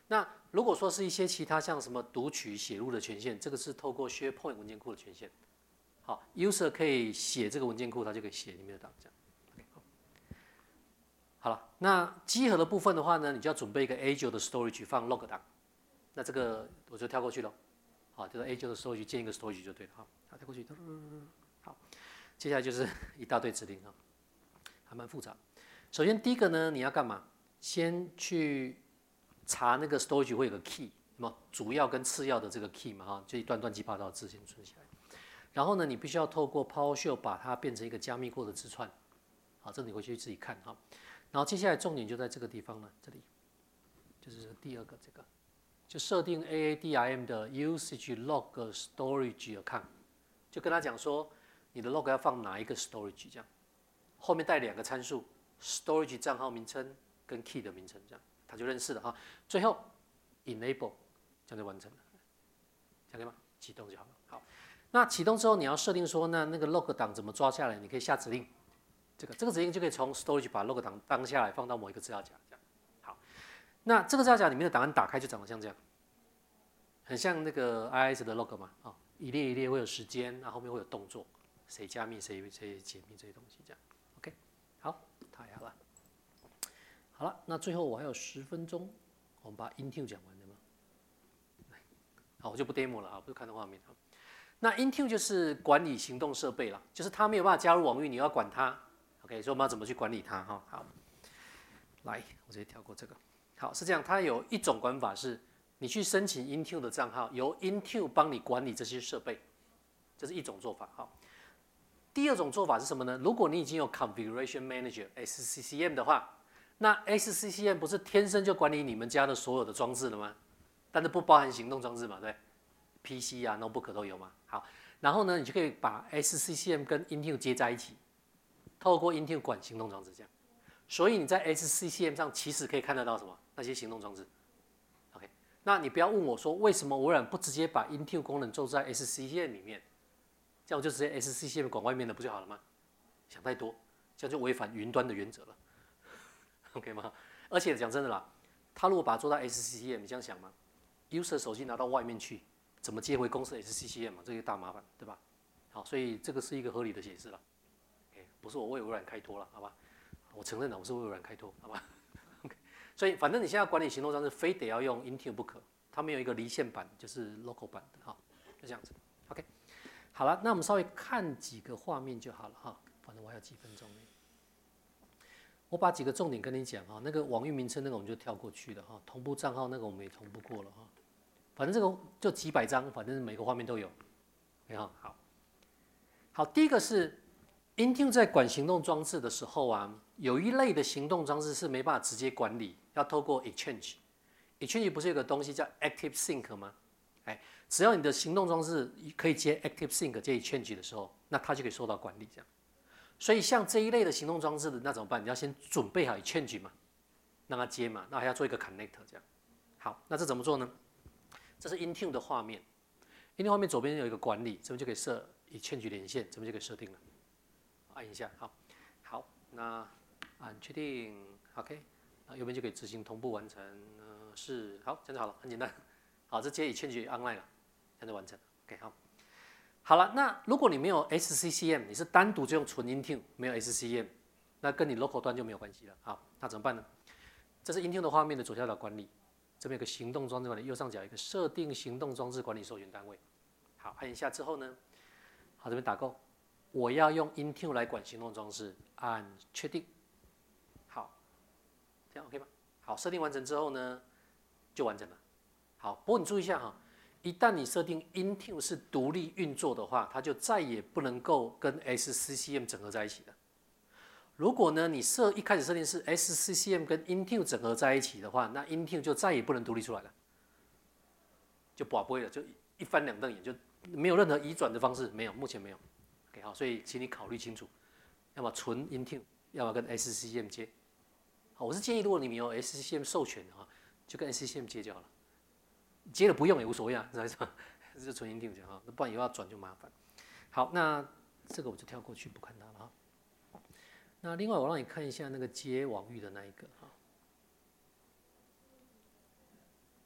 那如果说是一些其他像什么读取、写入的权限，这个是透过 SharePoint 文件库的权限。好 ，user 可以写这个文件库，他就可以写里面的档，这样。Okay, 好，好了，那集合的部分的话呢，你就要准备一个 A 九 的 storage 放 log 档。那这个我就跳过去了。好，就是 A 九 的 storage 建一个 storage 就对了。好，好跳过去。好，接下来就是一大堆指令啊，还蛮复杂。首先第一个呢，你要干嘛？先去查那个 storage 会有个 key， 什么主要跟次要的这个 key 嘛，哈，就一段乱七八糟的字先存起来。然后呢，你必须要透过 PowerShell 把它变成一个加密过的字串。好，这你回去自己看哈。然后接下来重点就在这个地方了，这里就是第二个这个，就设定 A A D I M 的 usage log storage account， 就跟他讲说你的 log 要放哪一个 storage 这样，后面带两个参数 storage 账号名称跟 key 的名称这样，他就认识了哈。最后 enable 这样就完成了，这样可以吗？启动就好了。好。那启动之后，你要设定说，那那个 log 档怎么抓下来？你可以下指令，这个这个指令就可以从 storage 把 log 档当下来，放到某一个资料夹，这样。好，那这个资料夹里面的档案打开就长得像这样，很像那个 I I S 的 log 嘛，啊、哦，一列一列会有时间，然后后面会有动作，谁加密谁谁解密这些东西，这样。OK， 好，太好了。好了，那最后我还有十分钟，我们把 Intune 讲完了吗？好，我就不 demo 了啊，不是看到画面啊。那 Intune 就是管理行动设备啦，就是它没有办法加入网域，你要管它。OK， 所以我们要怎么去管理它？哈，好，来，我直接跳过这个。好，是这样，它有一种管法是，你去申请 Intune 的账号，由 Intune 帮你管理这些设备，这是一种做法。好，第二种做法是什么呢？如果你已经有 Configuration Manager S C C M 的话，那 S C C M 不是天生就管理你们家的所有的装置了吗？但是不包含行动装置嘛，对 ？P C 啊 ，notebook 都有嘛。好，然后呢，你就可以把 S C C M 跟 Intune 接在一起，透过 Intune 管行动装置这样。所以你在 S C C M 上其实可以看得到什么？那些行动装置。OK， 那你不要问我说为什么微软不直接把 Intune 功能做在 S C C M 里面，这样我就直接 S C C M 管外面的不就好了吗？想太多，这样就违反云端的原则了。OK 吗？而且讲真的啦，他如果把它做到 S C C M， 你这样想吗 ？User 手机拿到外面去，怎么接回公司 S C C M 嘛？这个大麻烦，对吧？好，所以这个是一个合理的解释了。OK， 不是我为微软开脱了，好吧？我承认了，我是为微软开脱，好吧 ？OK， 所以反正你现在管理行动装置，非得要用 Intune 不可，它没有一个离线版，就是 local 版的，哈，就这样子。OK， 好了，那我们稍微看几个画面就好了哈，反正我还有几分钟呢。我把几个重点跟你讲哈，那个网域名称那个我们就跳过去了哈，同步账号那个我们也同步过了哈，反正这个就几百张，反正每个画面都有，你看好，好，第一个是 Intune 在管行动装置的时候啊，有一类的行动装置是没办法直接管理，要透过 Exchange。Exchange 不是有个东西叫 Active Sync 吗？哎，只要你的行动装置可以接 Active Sync 接 Exchange 的时候，那它就可以受到管理这样。所以像这一类的行动装置的那怎么办？你要先准备好 Exchange 嘛，让它接嘛，那还要做一个 Connector 这样。好，那这怎么做呢？这是 Intune 的画面 ，Intune 画面左边有一个管理，这边就可以设 Exchange 连线，这边就可以设定了。按一下，好，好，那按确定 ，OK， 那右边就可以执行同步完成，呃，是，好，这样就好了，很简单。好，这接 Exchange online 了，这样就完成了 ，OK， 好。好了，那如果你没有 S C C M， 你是单独就用纯 Intune， 没有 S C C M， 那跟你 local 端就没有关系了。好，那怎么办呢？这是 Intune 的画面的左下角管理，这边有个行动装置管理，右上角有一个设定行动装置管理授权单位。好，按一下之后呢，好，这边打勾，我要用 Intune 来管行动装置，按确定。好，这样 OK 吗？好，设定完成之后呢，就完成了。好，不过你注意一下哈。一旦你设定 Intune 是独立运作的话，它就再也不能够跟 S C C M 整合在一起了。如果呢，你设一开始设定是 S C C M 跟 Intune 整合在一起的话，那 Intune 就再也不能独立出来了，就拔不会了，就一翻两瞪眼，就没有任何移转的方式，没有，目前没有。OK， 好，所以请你考虑清楚，要么纯 Intune， 要么跟 S C C M 接。好，我是建议，如果你们有 S C C M 授权的话，就跟 S C C M 接就好了。接了不用也无所谓啊，是吧？这就纯 Intune 讲哈，不然以后要转就麻烦。好，那这个我就跳过去不看它了哈。那另外我让你看一下那个接网域的那一个哈。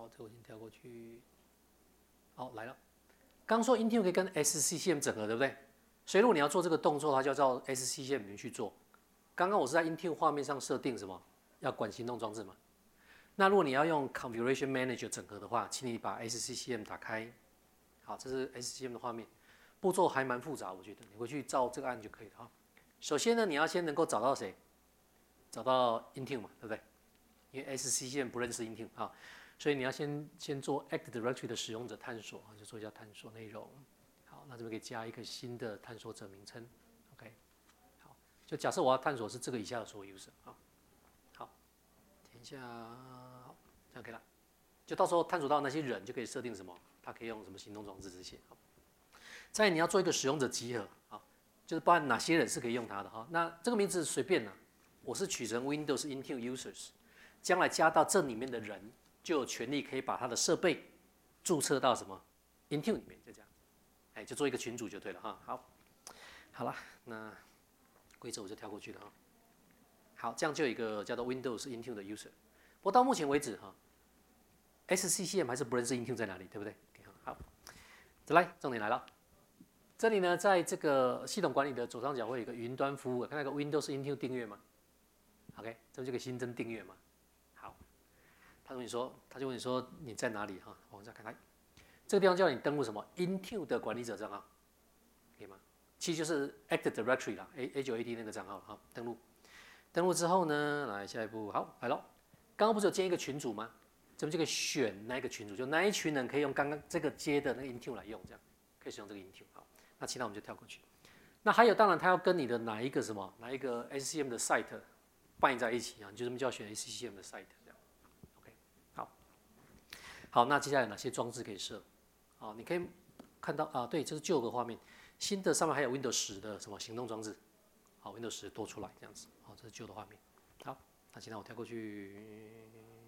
好，这我已经跳过去。好，来了。刚说 Intune 可以跟 S C C M 整合，对不对？所以如果你要做这个动作，它就要照 S C C M 里面去做。刚刚我是在 Intune 画面上设定什么？要管行动装置嘛？那如果你要用 Configuration Manager 整合的话，请你把 S C C M 打开。好，这是 S C C M 的画面，步骤还蛮复杂，我觉得你回去照这个按就可以了哈。首先呢，你要先能够找到谁？找到 Intune 嘛，对不对？因为 S C C M 不认识 Intune 啊，所以你要先先做 Active Directory 的使用者探索，就做一下探索内容。好，那这边可以加一个新的探索者名称 ，OK。好，就假设我要探索是这个以下的所有 user 啊。好，填一下，好，这样可以了。就到时候探索到那些人，就可以设定什么，它可以用什么行动装置这些。好，再来你要做一个使用者集合，好，就是包含哪些人是可以用它的哈。那这个名字随便啦，我是取成 Windows Intune Users， 将来加到这里面的人就有权利可以把他的设备注册到什么 Intune 里面，就这样，哎，就做一个群组就对了哈。好，好了，那规则我就跳过去了哈。好，这样就有一个叫做 Windows Intune 的 User。不过到目前为止哈 ，S C C M 还是不认识 Intune 在哪里，对不对？好，再来，重点来了。这里呢，在这个系统管理的左上角会有一个云端服务，看那个 Windows Intune 订阅吗 ？OK， 这就可以新增订阅嘛。好，他问你说，他就问你说你在哪里哈？往下看来，这个地方叫你登录什么 Intune 的管理者账号，可以吗？其实就是 Active Directory 啦 ，A A 九 A D 那个账号哈，登录。登录之后呢，来下一步，好来咯。刚刚不是有建一个群组吗？这边就可以选那一个群组，就那一群人可以用刚刚这个接的那个 Intune 来用，这样可以使用这个 Intune。好，那其他我们就跳过去。那还有，当然它要跟你的哪一个什么，哪一个 S C C M 的 site 办在一起啊？你就这么就要选 S C C M 的 site 这样。OK， 好，好，那接下来有哪些装置可以设？好，你可以看到啊，对，这是旧的画面，新的上面还有 Windows 十的什么行动装置。好 ，Windows 十多出来这样子，好，这是旧的画面。好，那现在我跳过去。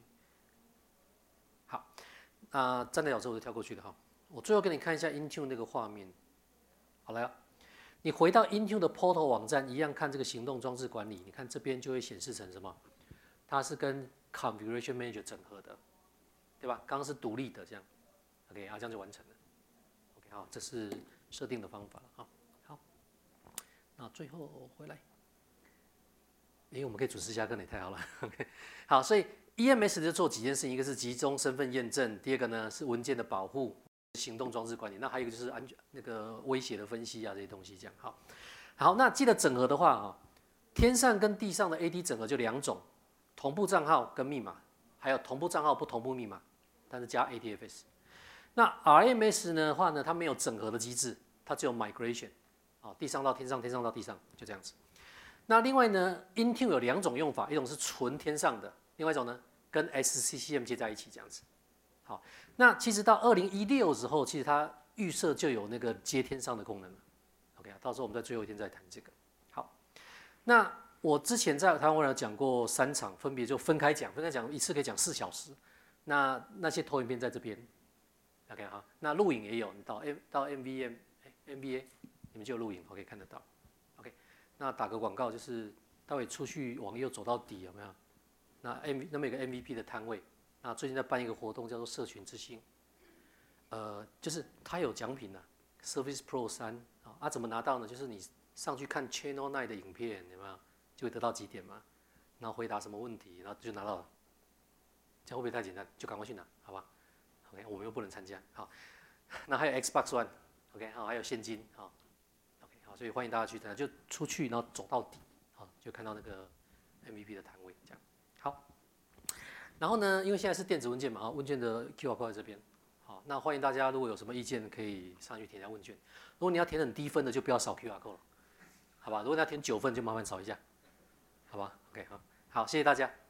好，那站得了之后我就跳过去了哈。我最后给你看一下 Intune 那个画面。好来了，你回到 Intune 的 Portal 网站，一样看这个行动装置管理。你看这边就会显示成什么？它是跟 Configuration Manager 整合的，对吧？刚刚是独立的这样。OK， 啊，这样就完成了。OK， 好，这是设定的方法了啊。那最后回来，因为我们可以准时下课，也太好了。OK， 好，所以 E M S 就做几件事情，一个是集中身份验证，第二个呢是文件的保护、行动装置管理，那还有一个就是安全那个威胁的分析啊这些东西这样。好，好，那记得整合的话啊，天上跟地上的 A D 整合就两种，同步账号跟密码，还有同步账号不同步密码，但是加 A D F S。那 R M S 呢的话呢，它没有整合的机制，它只有 migration。好，地上到天上，天上到地上，就这样子。那另外呢 ，Intune 有两种用法，一种是纯天上的，另外一种呢跟 S C C M 接在一起这样子。好，那其实到二零一六之后，其实它预设就有那个接天上的功能了。OK， 到时候我们在最后一天再谈这个。好，那我之前在台湾我有讲过三场，分别就分开讲，分开讲一次可以讲四小时。那那些投影片在这边 ，OK 哈，那录影也有，你到 M 到 M V M M V A。你们就有录影，我可以看得到。OK， 那打个广告，就是待会出去往右走到底有没有？那 M 那么有个 M V P 的摊位，那最近在办一个活动叫做社群之星，呃，就是它有奖品啊 Surface Pro 三啊，啊怎么拿到呢？就是你上去看 Channel Nine 的影片有没有？就会得到几点嘛，然后回答什么问题，然后就拿到了。这样会不会太简单？就赶快去拿，好吧 ？OK， 我们又不能参加，好。那还有 Xbox One，OK， 好，还有现金，好。好，所以欢迎大家去参加，就出去然后走到底，好，就看到那个 M V P 的摊位，这样。好，然后呢，因为现在是电子问卷嘛，啊，问卷的 Q R code 在这边，好，那欢迎大家如果有什么意见，可以上去填一下问卷。如果你要填很低分的，就不要扫 Q R code 了，好吧？如果你要填九分，就麻烦扫一下，好吧 ？OK， 好，好，谢谢大家。